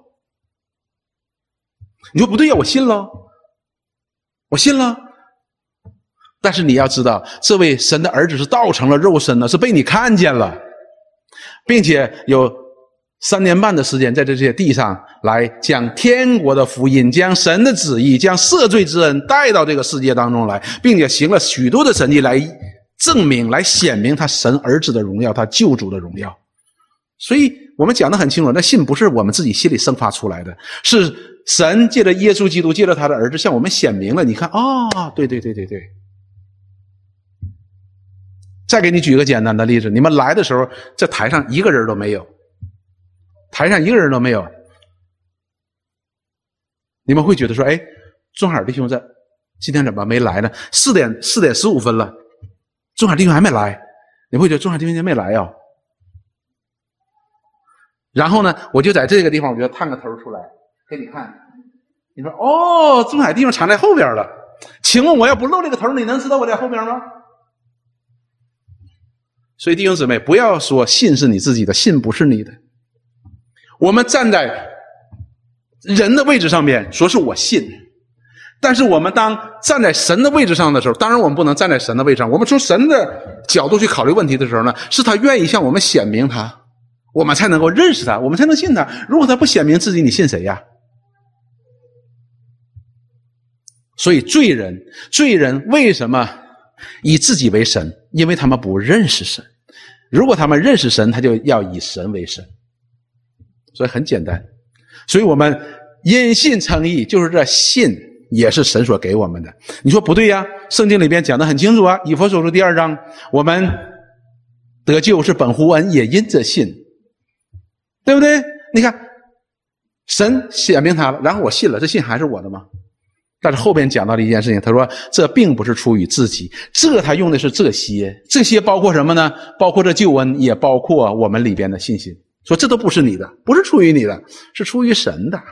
你说不对呀，我信了，我信了。但是你要知道，这位神的儿子是道成了肉身的，是被你看见了，并且有3年半的时间在这些地上来将天国的福音，将神的旨意，将赦罪之恩带到这个世界当中来，并且行了许多的神迹来证明，来显明他神儿子的荣耀，他救主的荣耀。所以我们讲得很清楚，那信不是我们自己心里生发出来的，是神借着耶稣基督，借着他的儿子向我们显明了。你看，对。再给你举个简单的例子，你们来的时候在台上一个人都没有，台上一个人都没有，你们会觉得说，哎，钟海弟兄在今天怎么没来呢？4点15分了，钟海弟兄还没来，你会觉得钟海弟兄没来啊？然后呢，我就在这个地方，我就探个头出来给你看。你说，钟海弟兄藏在后边了。请问我要不露这个头，你能知道我在后边吗？所以弟兄姊妹，不要说信是你自己的，信不是你的。我们站在人的位置上面说是我信， 但是我们当站在神的位置上的时候，当然我们不能站在神的位置上，我们从神的角度去考虑问题的时候呢，是他愿意向我们显明他，我们才能够认识他，我们才能信他。如果他不显明自己，你信谁呀？所以罪人为什么以自己为神？因为他们不认识神。如果他们认识神，他就要以神为神。所以很简单，所以我们因信称义，就是这信也是神所给我们的。你说不对呀，圣经里边讲得很清楚啊，以弗所书第2章，我们得救是本乎恩，也因着信，对不对？你看神显明他了，然后我信了，这信还是我的吗？但是后边讲到了一件事情，他说这并不是出于自己，这他用的是这些包括什么呢？包括这救恩，也包括我们里边的信心。说这都不是你的，不是出于你的，是出于神的。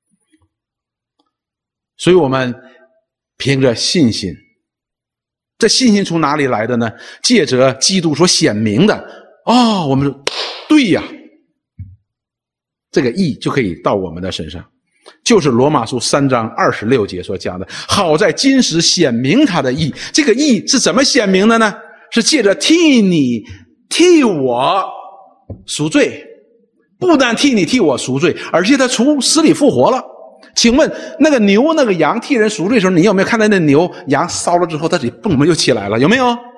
所以我们凭着信心，这信心从哪里来的呢？借着基督所显明的。我们说对呀，这个义就可以到我们的身上。就是罗马书3章26节所讲的，好在今时显明他的义。这个义是怎么显明的呢？是借着替我赎罪，不但替你替我赎罪，而且他从死里复活了。请问那个牛那个羊替人赎罪的时候，你有没有看到那牛羊烧了之后它自己蹦又起来了？有没有？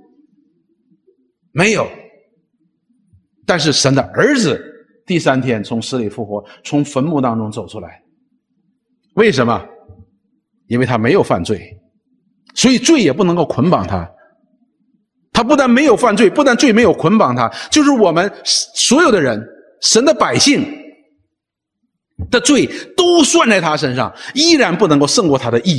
没有。但是神的儿子第3天从死里复活，从坟墓当中走出来。为什么？因为他没有犯罪，所以罪也不能够捆绑他。他不但没有犯罪，不但罪没有捆绑他，就是我们所有的人，神的百姓的罪都算在他身上，依然不能够胜过他的义。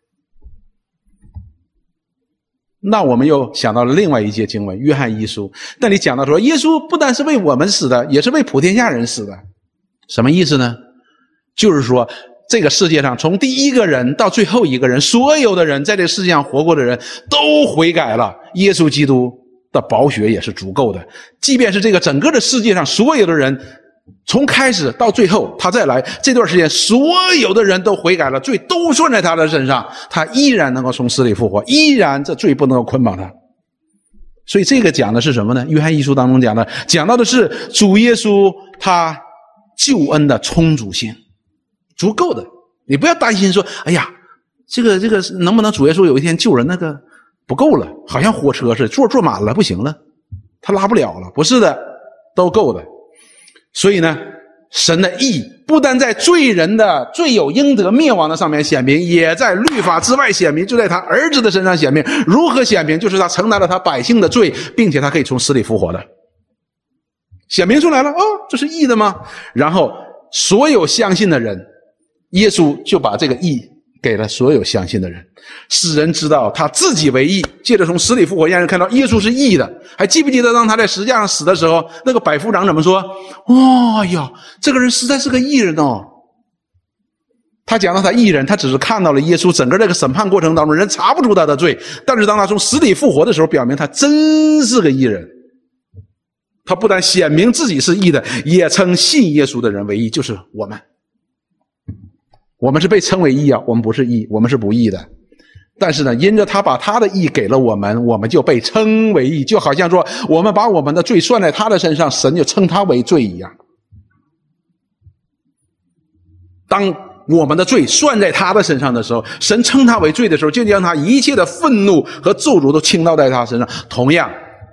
那我们又想到了另外一节经文，约翰一书，那里讲到说，耶稣不但是为我们死的，也是为普天下人死的。什么意思呢？就是说这个世界上从第一个人到最后一个人，所有的人在这个世界上活过的人都悔改了，耶稣基督的宝血也是足够的。即便是这个整个的世界上所有的人，从开始到最后他再来这段时间，所有的人都悔改了，罪都算在他的身上，他依然能够从死里复活，依然这罪不能够捆绑他。所以这个讲的是什么呢？约翰一书当中讲到的是主耶稣他救恩的充足性，足够的。你不要担心说，哎呀，这个能不能主耶稣有一天救人，那个不够了，好像火车似的，坐满了不行了，他拉不了了。不是的，都够的。所以呢，神的义不但在罪人的罪有应得灭亡的上面显明，也在律法之外显明，就在他儿子的身上显明。如何显明？就是他承担了他百姓的罪，并且他可以从死里复活的，显明出来了。这是义的吗？然后所有相信的人，耶稣就把这个义给了所有相信的人，使人知道他自己为义，借着从死里复活让人看到耶稣是义的。还记不记得当他在十字架上死的时候，那个百夫长怎么说？这个人实在是个义人哦。他讲到他义人，他只是看到了耶稣整个这个审判过程当中人查不出他的罪，但是当他从死里复活的时候，表明他真是个义人。他不但显明自己是义的，也称信耶稣的人为义，就是我们。我们是被称为义啊，我们不是义，我们是不义的。但是呢，因着他把他的义给了我们，我们就被称为义，就好像说我们把我们的罪算在他的身上，神就称他为罪一样。当我们的罪算在他的身上的时候，神称他为罪的时候，就将他一切的愤怒和咒诅都倾倒在他身上。同样，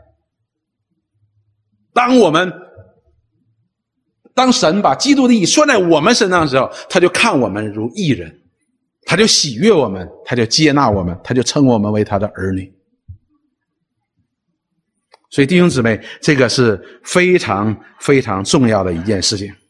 当神把基督的义算在我们身上的时候，他就看我们如义人，他就喜悦我们，他就接纳我们，他就称我们为他的儿女。所以弟兄姊妹，这个是非常非常重要的一件事情。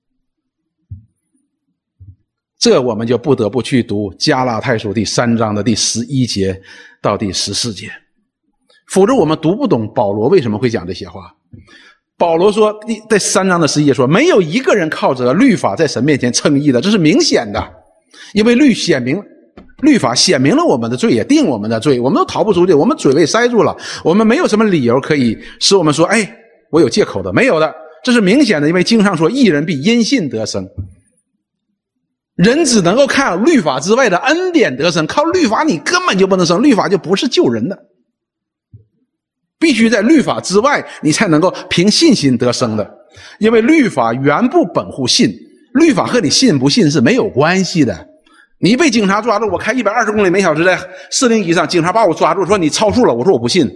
这我们就不得不去读加拉太书第3章的第11节到第14节，否则我们读不懂保罗为什么会讲这些话。保罗说，在3章的11节说，没有一个人靠着律法在神面前称义的，这是明显的，因为律法显明了我们的罪，也定我们的罪，我们都逃不出去，我们嘴被塞住了，我们没有什么理由可以使我们说，我有借口的，没有的，这是明显的，因为经上说，义人必因信得生。 人只能够看律法之外的恩典得生，靠律法你根本就不能生，律法就不是救人的，必须在律法之外你才能够凭信心得生的。因为律法原不本乎信，律法和你信不信是没有关系的。你被警察抓住，我开120公里每小时在4零以上，警察把我抓住说你超速了，我说我不信，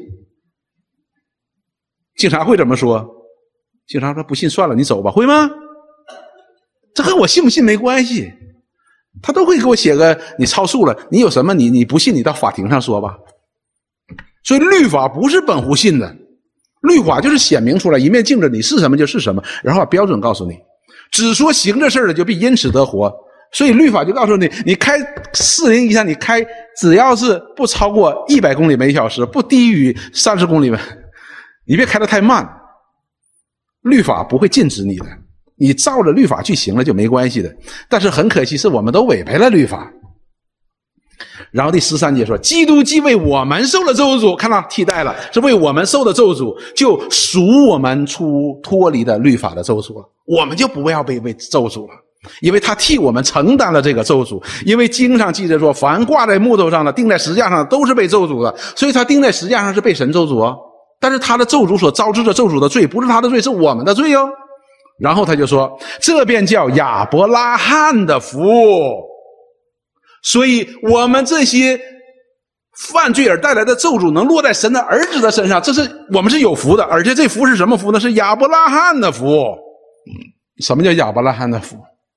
警察会怎么说？警察说不信算了，你走吧，会吗？这和我信不信没关系，他都会给我写个你超速了，你有什么你不信你到法庭上说吧。所以律法不是本乎信的，律法就是显明出来，一面镜着你是什么就是什么，然后把标准告诉你，只说行这事的就必因此得活。所以律法就告诉你，你开40以上，你开只要是不超过100公里每小时，不低于30公里，你别开得太慢，律法不会禁止你的，你照着律法去行了就没关系的。但是很可惜是我们都违背了律法。然后第13节说，基督既为我们受了咒诅，看到替代了，是为我们受的咒诅，就赎我们脱离的律法的咒诅了，我们就不要被咒诅了，因为他替我们承担了这个咒诅。因为经上记着说，凡挂在木头上的，钉在石架上的，都是被咒诅的，所以他钉在石架上是被神咒诅哦。但是他的咒诅所招致的咒诅的罪，不是他的罪，是我们的罪哦。然后他就说，这便叫亚伯拉罕的福。所以我们这些犯罪而带来的咒诅能落在神的儿子的身上，这是我们是有福的。而且这福是什么福呢？是亚伯拉罕的福。什么叫亚伯拉罕的福？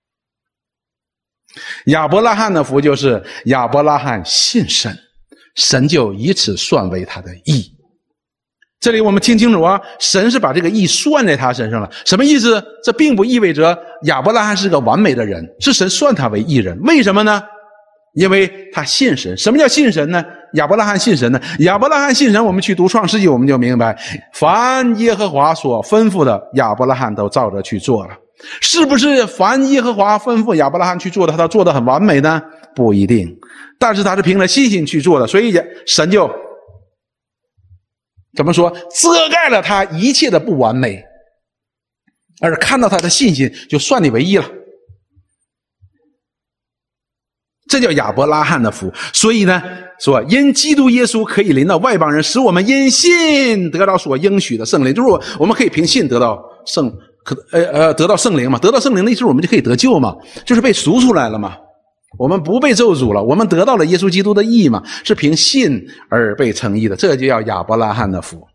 亚伯拉罕的福就是亚伯拉罕信神，神就以此算为他的义。这里我们听清楚啊，神是把这个义算在他身上了。什么意思？这并不意味着亚伯拉罕是个完美的人，是神算他为义人。为什么呢？因为他信神。什么叫信神呢？亚伯拉罕信神呢？亚伯拉罕信神，我们去读创世纪我们就明白，凡耶和华所吩咐的，亚伯拉罕都照着去做了。是不是凡耶和华吩咐亚伯拉罕去做的，他做得很完美呢？不一定，但是他是凭着信心去做的，所以神就怎么说，遮盖了他一切的不完美，而看到他的信心就算你为义了。这叫亚伯拉罕的福。所以呢，说因基督耶稣可以临到外邦人，使我们因信得到所应许的圣灵，就是我们可以凭信得到得到圣灵嘛。得到圣灵的意思，我们就可以得救嘛，就是被赎出来了嘛。我们不被咒诅了，我们得到了耶稣基督的义嘛，是凭信而被称义的，这就叫亚伯拉罕的福。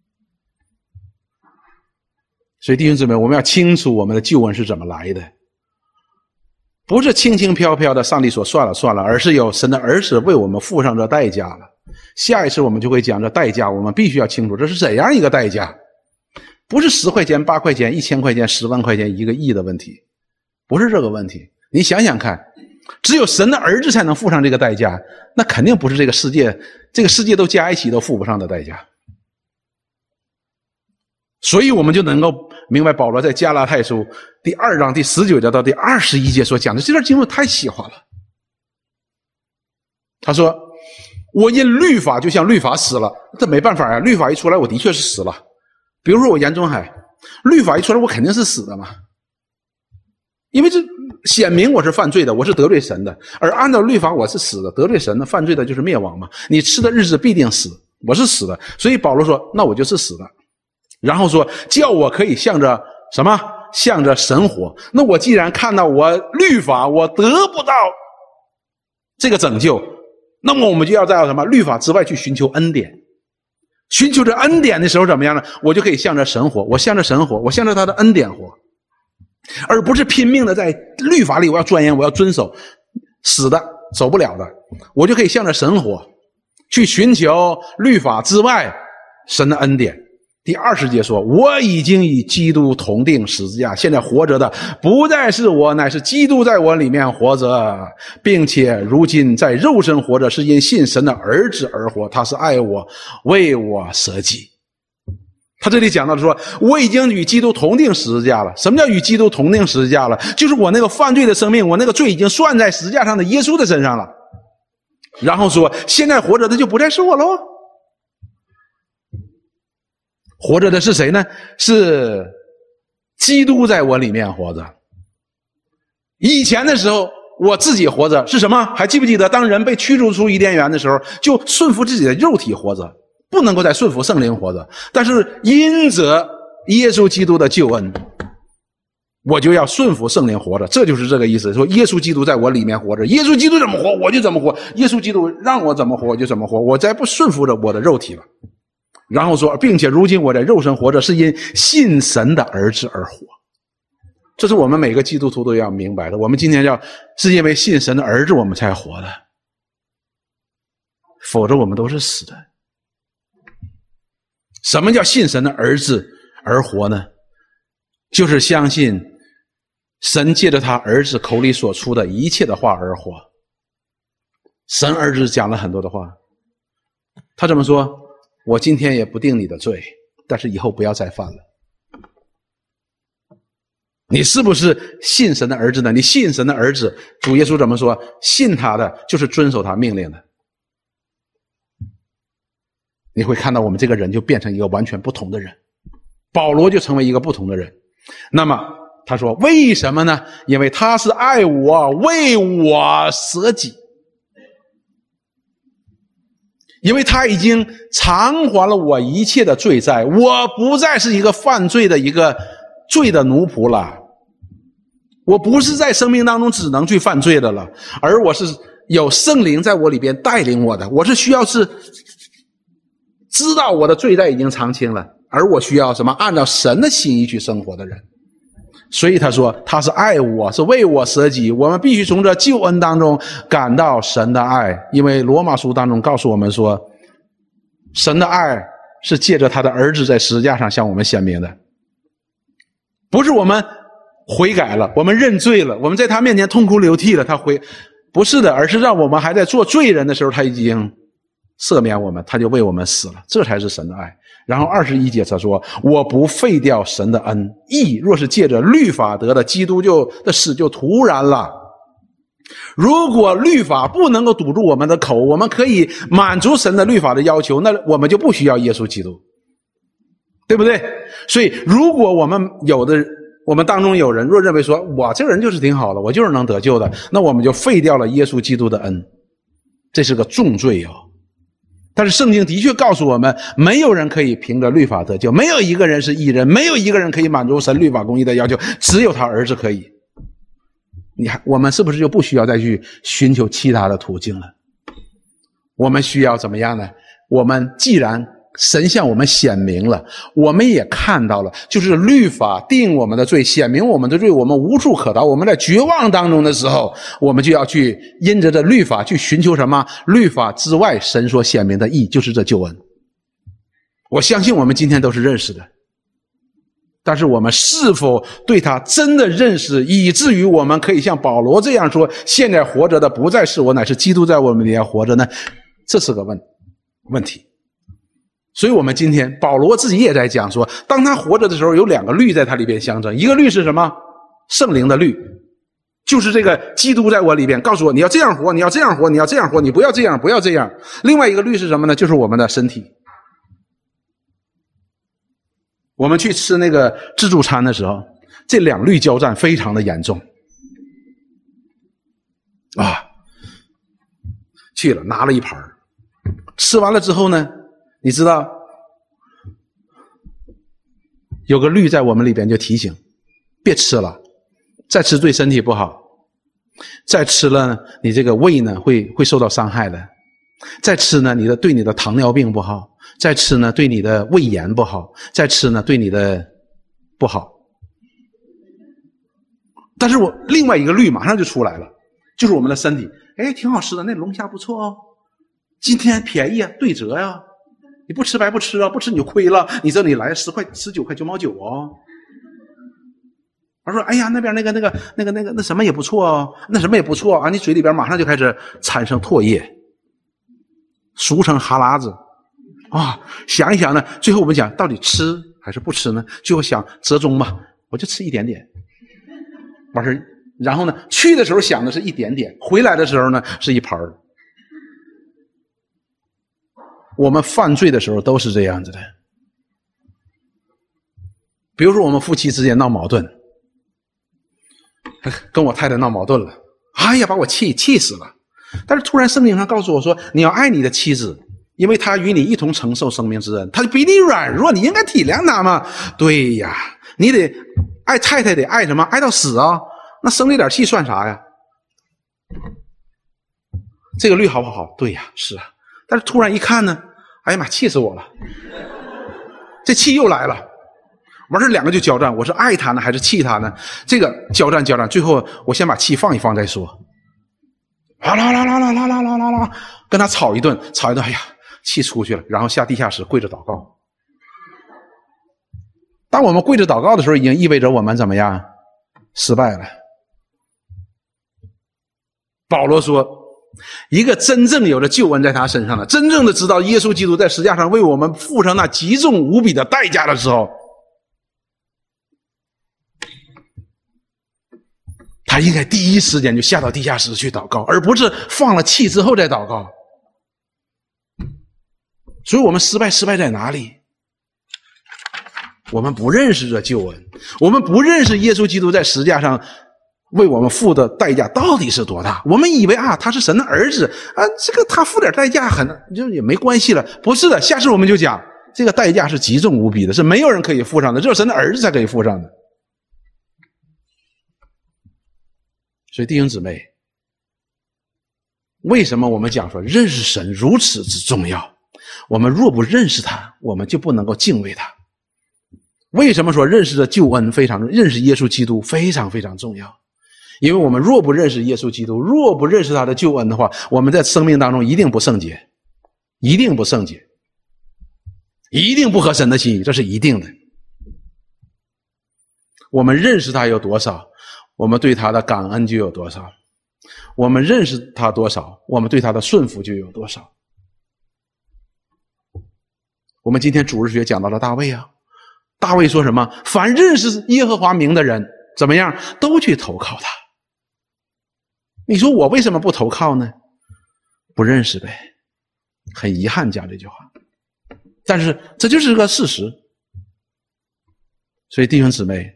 所以弟兄姊妹，我们要清楚我们的救恩是怎么来的，不是轻轻飘飘的上帝说算了算了，而是有神的儿子为我们付上这代价了。下一次我们就会讲这代价，我们必须要清楚这是怎样一个代价，不是10块钱、8块钱、1000块钱、10万块钱、1个亿的问题，不是这个问题。你想想看，只有神的儿子才能付上这个代价，那肯定不是这个世界都加一起都付不上的代价。所以我们就能够明白保罗在加拉太书第2章第19节到第21节所讲的这段经文太细化了。他说我因律法就像律法死了，这没办法呀，律法一出来我的确是死了。比如说我严中海，律法一出来我肯定是死的嘛，因为这显明我是犯罪的，我是得罪神的，而按照律法我是死的，得罪神的犯罪的就是灭亡嘛，你吃的日子必定死，我是死的。所以保罗说那我就是死的，然后说叫我可以向着什么？向着神活。那我既然看到我律法我得不到这个拯救，那么我们就要在什么？律法之外去寻求恩典。寻求着恩典的时候怎么样呢？我就可以向着神活，我向着神活，我向着他的恩典活，而不是拼命的在律法里我要钻研，我要遵守，死的走不了的。我就可以向着神活，去寻求律法之外神的恩典。第20节说，我已经与基督同定十字架，现在活着的不再是我，乃是基督在我里面活着，并且如今在肉身活着，是因信神的儿子而活，他是爱我，为我舍己。他这里讲到说我已经与基督同定十字架了。什么叫与基督同定十字架了？就是我那个犯罪的生命，我那个罪已经算在十字架上的耶稣的身上了。然后说现在活着的就不再是我喽，活着的是谁呢？是基督在我里面活着。以前的时候我自己活着是什么？还记不记得当人被驱逐出伊甸园的时候，就顺服自己的肉体活着，不能够再顺服圣灵活着。但是因着耶稣基督的救恩，我就要顺服圣灵活着，这就是这个意思。说耶稣基督在我里面活着，耶稣基督怎么活我就怎么活，耶稣基督让我怎么活我就怎么活，我再不顺服着我的肉体了。然后说，并且如今我在肉身活着，是因信神的儿子而活。这是我们每个基督徒都要明白的。我们今天是因为信神的儿子我们才活的，否则我们都是死的。什么叫信神的儿子而活呢？就是相信神借着他儿子口里所出的一切的话而活。神儿子讲了很多的话，他这么说，我今天也不定你的罪，但是以后不要再犯了。你是不是信神的儿子呢？你信神的儿子，主耶稣怎么说？信他的就是遵守他命令的。你会看到我们这个人就变成一个完全不同的人，保罗就成为一个不同的人。那么他说为什么呢？因为他是爱我，为我舍己。因为他已经偿还了我一切的罪债，我不再是一个犯罪的一个罪的奴仆了。我不是在生命当中只能去犯罪的了，而我是有圣灵在我里边带领我的。我是需要是知道我的罪债已经偿清了，而我需要什么？按照神的心意去生活的人。所以他说他是爱我，是为我舍己。我们必须从这救恩当中感到神的爱，因为罗马书当中告诉我们说，神的爱是借着他的儿子在十字架上向我们显明的。不是我们悔改了，我们认罪了，我们在他面前痛哭流涕了，不是的，而是让我们还在做罪人的时候，他已经赦免我们，他就为我们死了，这才是神的爱。然后21节他说，我不废掉神的恩，义若是借着律法得的，基督的死就徒然了。如果律法不能够堵住我们的口，我们可以满足神的律法的要求，那我们就不需要耶稣基督，对不对？所以如果我们当中有人若认为说，我这个人就是挺好的，我就是能得救的，那我们就废掉了耶稣基督的恩，这是个重罪哦。但是圣经的确告诉我们，没有人可以凭着律法得救，没有一个人是义人，没有一个人可以满足神律法公义的要求，只有他儿子可以。我们是不是就不需要再去寻求其他的途径了？我们需要怎么样呢？我们既然神向我们显明了，我们也看到了，就是律法定我们的罪，显明我们的罪，我们无处可逃，我们在绝望当中的时候，我们就要去因着这律法去寻求什么？律法之外神所显明的义，就是这救恩。我相信我们今天都是认识的，但是我们是否对他真的认识，以至于我们可以像保罗这样说，现在活着的不再是我，乃是基督在我们里面活着呢？这是个问题。所以我们今天保罗自己也在讲说，当他活着的时候，有两个律在他里边相争。一个律是什么？圣灵的律，就是这个基督在我里边告诉我，你要这样活，你要这样活，你要这样活，你不要这样，不要这样。另外一个律是什么呢？就是我们的身体。我们去吃那个自助餐的时候，这两律交战非常的严重啊！去了拿了一盘，吃完了之后呢，你知道有个律在我们里边就提醒，别吃了，再吃对身体不好，再吃了你这个胃呢会受到伤害的，再吃呢对你的糖尿病不好，再吃呢对你的胃炎不好，再吃呢对你的不好。但是我另外一个律马上就出来了，就是我们的身体，挺好吃的，那龙虾不错哦，今天便宜啊，对折呀，你不吃白不吃啊，不吃你就亏了，你这里来19块9毛9哦。他说那边那什么也不错哦，那什么也不错啊，你嘴里边马上就开始产生唾液，俗称哈喇子啊。想一想呢，最后我们讲到底吃还是不吃呢？最后想折中吧，我就吃一点点完事。然后呢，去的时候想的是一点点，回来的时候呢是一盘。我们犯罪的时候都是这样子的。比如说我们夫妻之间闹矛盾，跟我太太闹矛盾了哎呀，把我气死了。但是突然圣经上告诉我说，你要爱你的妻子，因为他与你一同承受生命之恩，他就比你软弱，你应该体谅他嘛。对呀，你得爱太太，得爱什么？爱到死啊！那生这点气算啥呀？这个律好不好？对呀，是啊。但是突然一看呢，哎呀妈，气死我了！这气又来了，完事两个就交战，我是爱他呢还是气他呢？这个交战，最后我先把气放一放再说。啦，跟他吵一顿，哎呀，气出去了，然后下地下室跪着祷告。当我们跪着祷告的时候，已经意味着我们怎么样？失败了。保罗说，一个真正有了救恩在他身上的，真正的知道耶稣基督在十字架上为我们付上那极重无比的代价的时候，他应该第一时间就下到地下室去祷告，而不是放了气之后再祷告。所以我们失败在哪里？我们不认识这救恩，我们不认识耶稣基督在十字架上为我们付的代价到底是多大。我们以为他是神的儿子啊，这个他付点代价就也没关系了。不是的，下次我们就讲这个代价是极重无比的，是没有人可以付上的，只有神的儿子才可以付上的。所以弟兄姊妹，为什么我们讲说认识神如此之重要？我们若不认识他，我们就不能够敬畏他。为什么说认识的救恩认识耶稣基督非常非常重要？因为我们若不认识耶稣基督，若不认识他的救恩的话，我们在生命当中一定不圣洁，一定不圣洁，一定不合神的心意，这是一定的。我们认识他有多少，我们对他的感恩就有多少；我们认识他多少，我们对他的顺服就有多少。我们今天主日学讲到了大卫啊，大卫说什么？凡认识耶和华名的人怎么样，都去投靠他。你说我为什么不投靠呢？不认识呗，很遗憾讲这句话，但是这就是个事实。所以弟兄姊妹，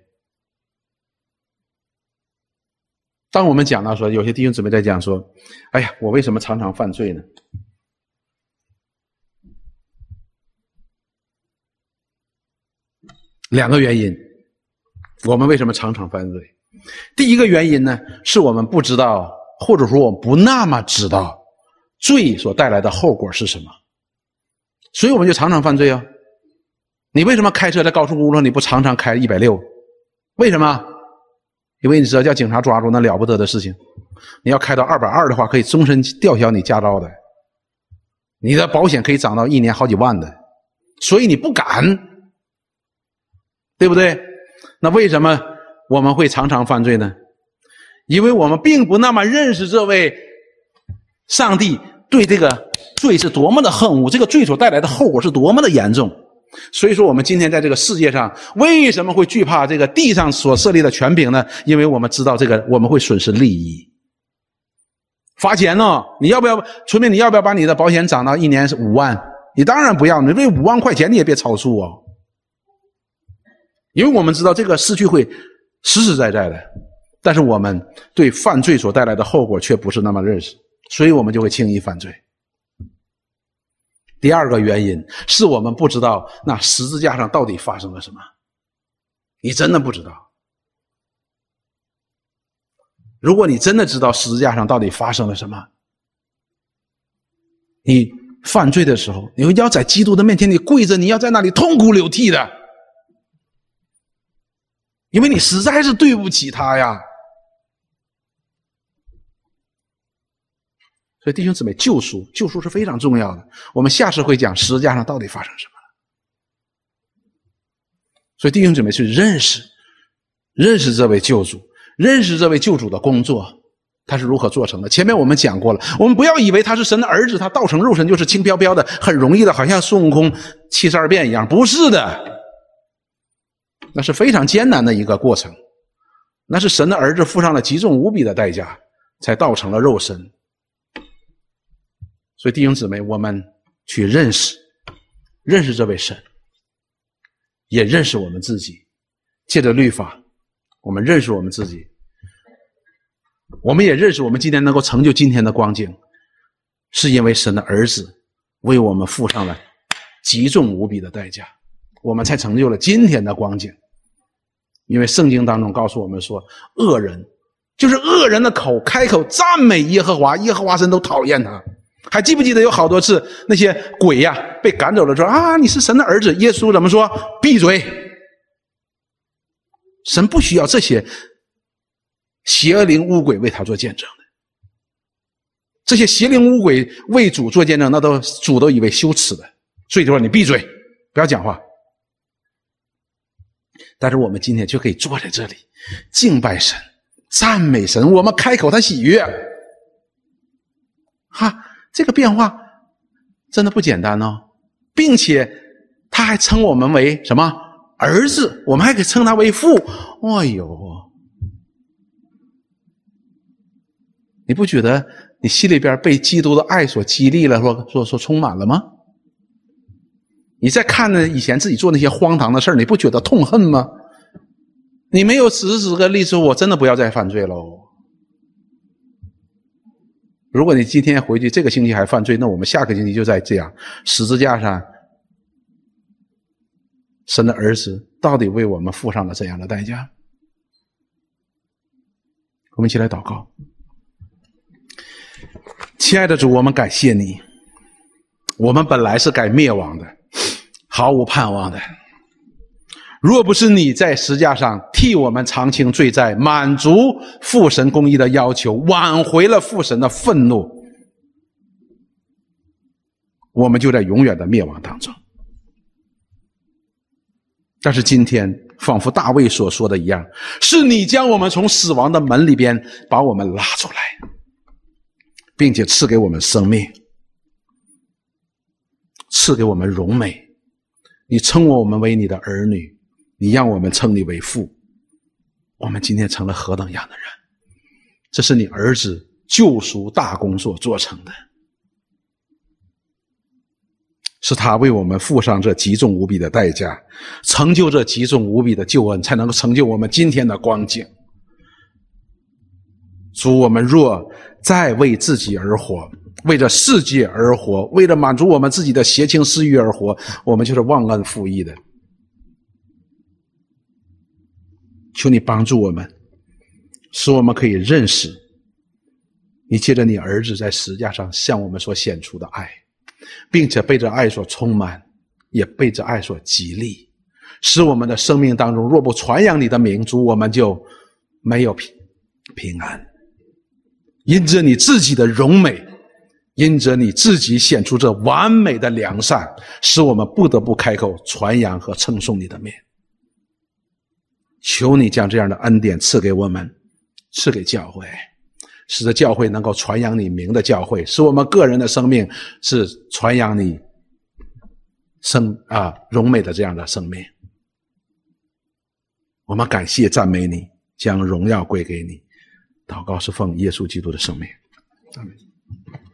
当我们讲到说，有些弟兄姊妹在讲说，哎呀，我为什么常常犯罪呢？两个原因，我们为什么常常犯罪？第一个原因呢，是我们不知道，或者说我们不那么知道罪所带来的后果是什么，所以我们就常常犯罪啊。你为什么开车在高速公路上你不常常开160？为什么？因为你知道叫警察抓住那了不得的事情，你要开到220的话，可以终身吊销你驾照的，你的保险可以涨到1年好几万的，所以你不敢，对不对？那为什么我们会常常犯罪呢？因为我们并不那么认识这位上帝对这个罪是多么的恨恶，这个罪所带来的后果是多么的严重。所以说我们今天在这个世界上为什么会惧怕这个地上所设立的权柄呢？因为我们知道这个我们会损失利益。罚钱呢，你要不要村民，你要不要把你的保险涨到1年5万？你当然不要，你为5万块钱你也别超速哦。因为我们知道这个失去会实实在在的，但是我们对犯罪所带来的后果却不是那么认识，所以我们就会轻易犯罪。第二个原因是我们不知道那十字架上到底发生了什么，你真的不知道。如果你真的知道十字架上到底发生了什么，你犯罪的时候，你要在基督的面前你跪着，你要在那里痛哭流涕的，因为你实在是对不起他呀。所以弟兄姊妹，救赎是非常重要的。我们下次会讲十字架上到底发生什么。所以弟兄姊妹去认识这位救主，认识这位救主的工作，他是如何做成的。前面我们讲过了，我们不要以为他是神的儿子，他道成肉身就是轻飘飘的，很容易的，好像孙悟空72变一样，不是的，那是非常艰难的一个过程，那是神的儿子付上了极重无比的代价才道成了肉身。所以弟兄姊妹，我们去认识这位神，也认识我们自己，借着律法我们认识我们自己， 我们也认识我们今天能够成就今天的光景，是因为神的儿子为我们付上了极重无比的代价，我们才成就了今天的光景。因为圣经当中告诉我们说，恶人就是恶人的口开口赞美耶和华，耶和华神都讨厌他。还记不记得有好多次那些鬼呀被赶走了，说啊你是神的儿子，耶稣怎么说？闭嘴！神不需要这些邪灵污鬼为他做见证的，这些邪灵污鬼为主做见证，那都主都以为羞耻的，所以就说你闭嘴，不要讲话。但是我们今天就可以坐在这里敬拜神，赞美神，我们开口他喜悦。这个变化真的不简单哦，并且他还称我们为什么？儿子，我们还可以称他为父。哎呦，你不觉得你心里边被基督的爱所激励了，所充满了吗？你在看着以前自己做那些荒唐的事儿，你不觉得痛恨吗？你没有指个例子，我真的不要再犯罪喽。如果你今天回去这个星期还犯罪，那我们下个星期就在这样十字架上，神的儿子到底为我们付上了怎样的代价？我们一起来祷告。亲爱的主，我们感谢你，我们本来是该灭亡的，毫无盼望的，若不是你在十字架上替我们偿清罪债，满足父神公义的要求，挽回了父神的愤怒，我们就在永远的灭亡当中。但是今天仿佛大卫所说的一样，是你将我们从死亡的门里边把我们拉出来，并且赐给我们生命，赐给我们荣美。你称我们为你的儿女，你让我们称你为父，我们今天成了何等样的人？这是你儿子救赎大功所做成的，是他为我们付上这极重无比的代价，成就这极重无比的救恩，才能够成就我们今天的光景。主，我们若再为自己而活，为着世界而活，为了满足我们自己的邪情私欲而活，我们就是忘恩负义的。求你帮助我们，使我们可以认识你借着你儿子在十字架上向我们所显出的爱，并且被这爱所充满，也被这爱所激励，使我们的生命当中若不传扬你的名，主，我们就没有平安。因着你自己的荣美，因着你自己显出这完美的良善，使我们不得不开口传扬和称颂你的名。求你将这样的恩典赐给我们，赐给教会，使得教会能够传扬你名的教会，使我们个人的生命是传扬你荣美的这样的生命。我们感谢赞美你，将荣耀归给你。祷告是奉耶稣基督的圣名。阿们。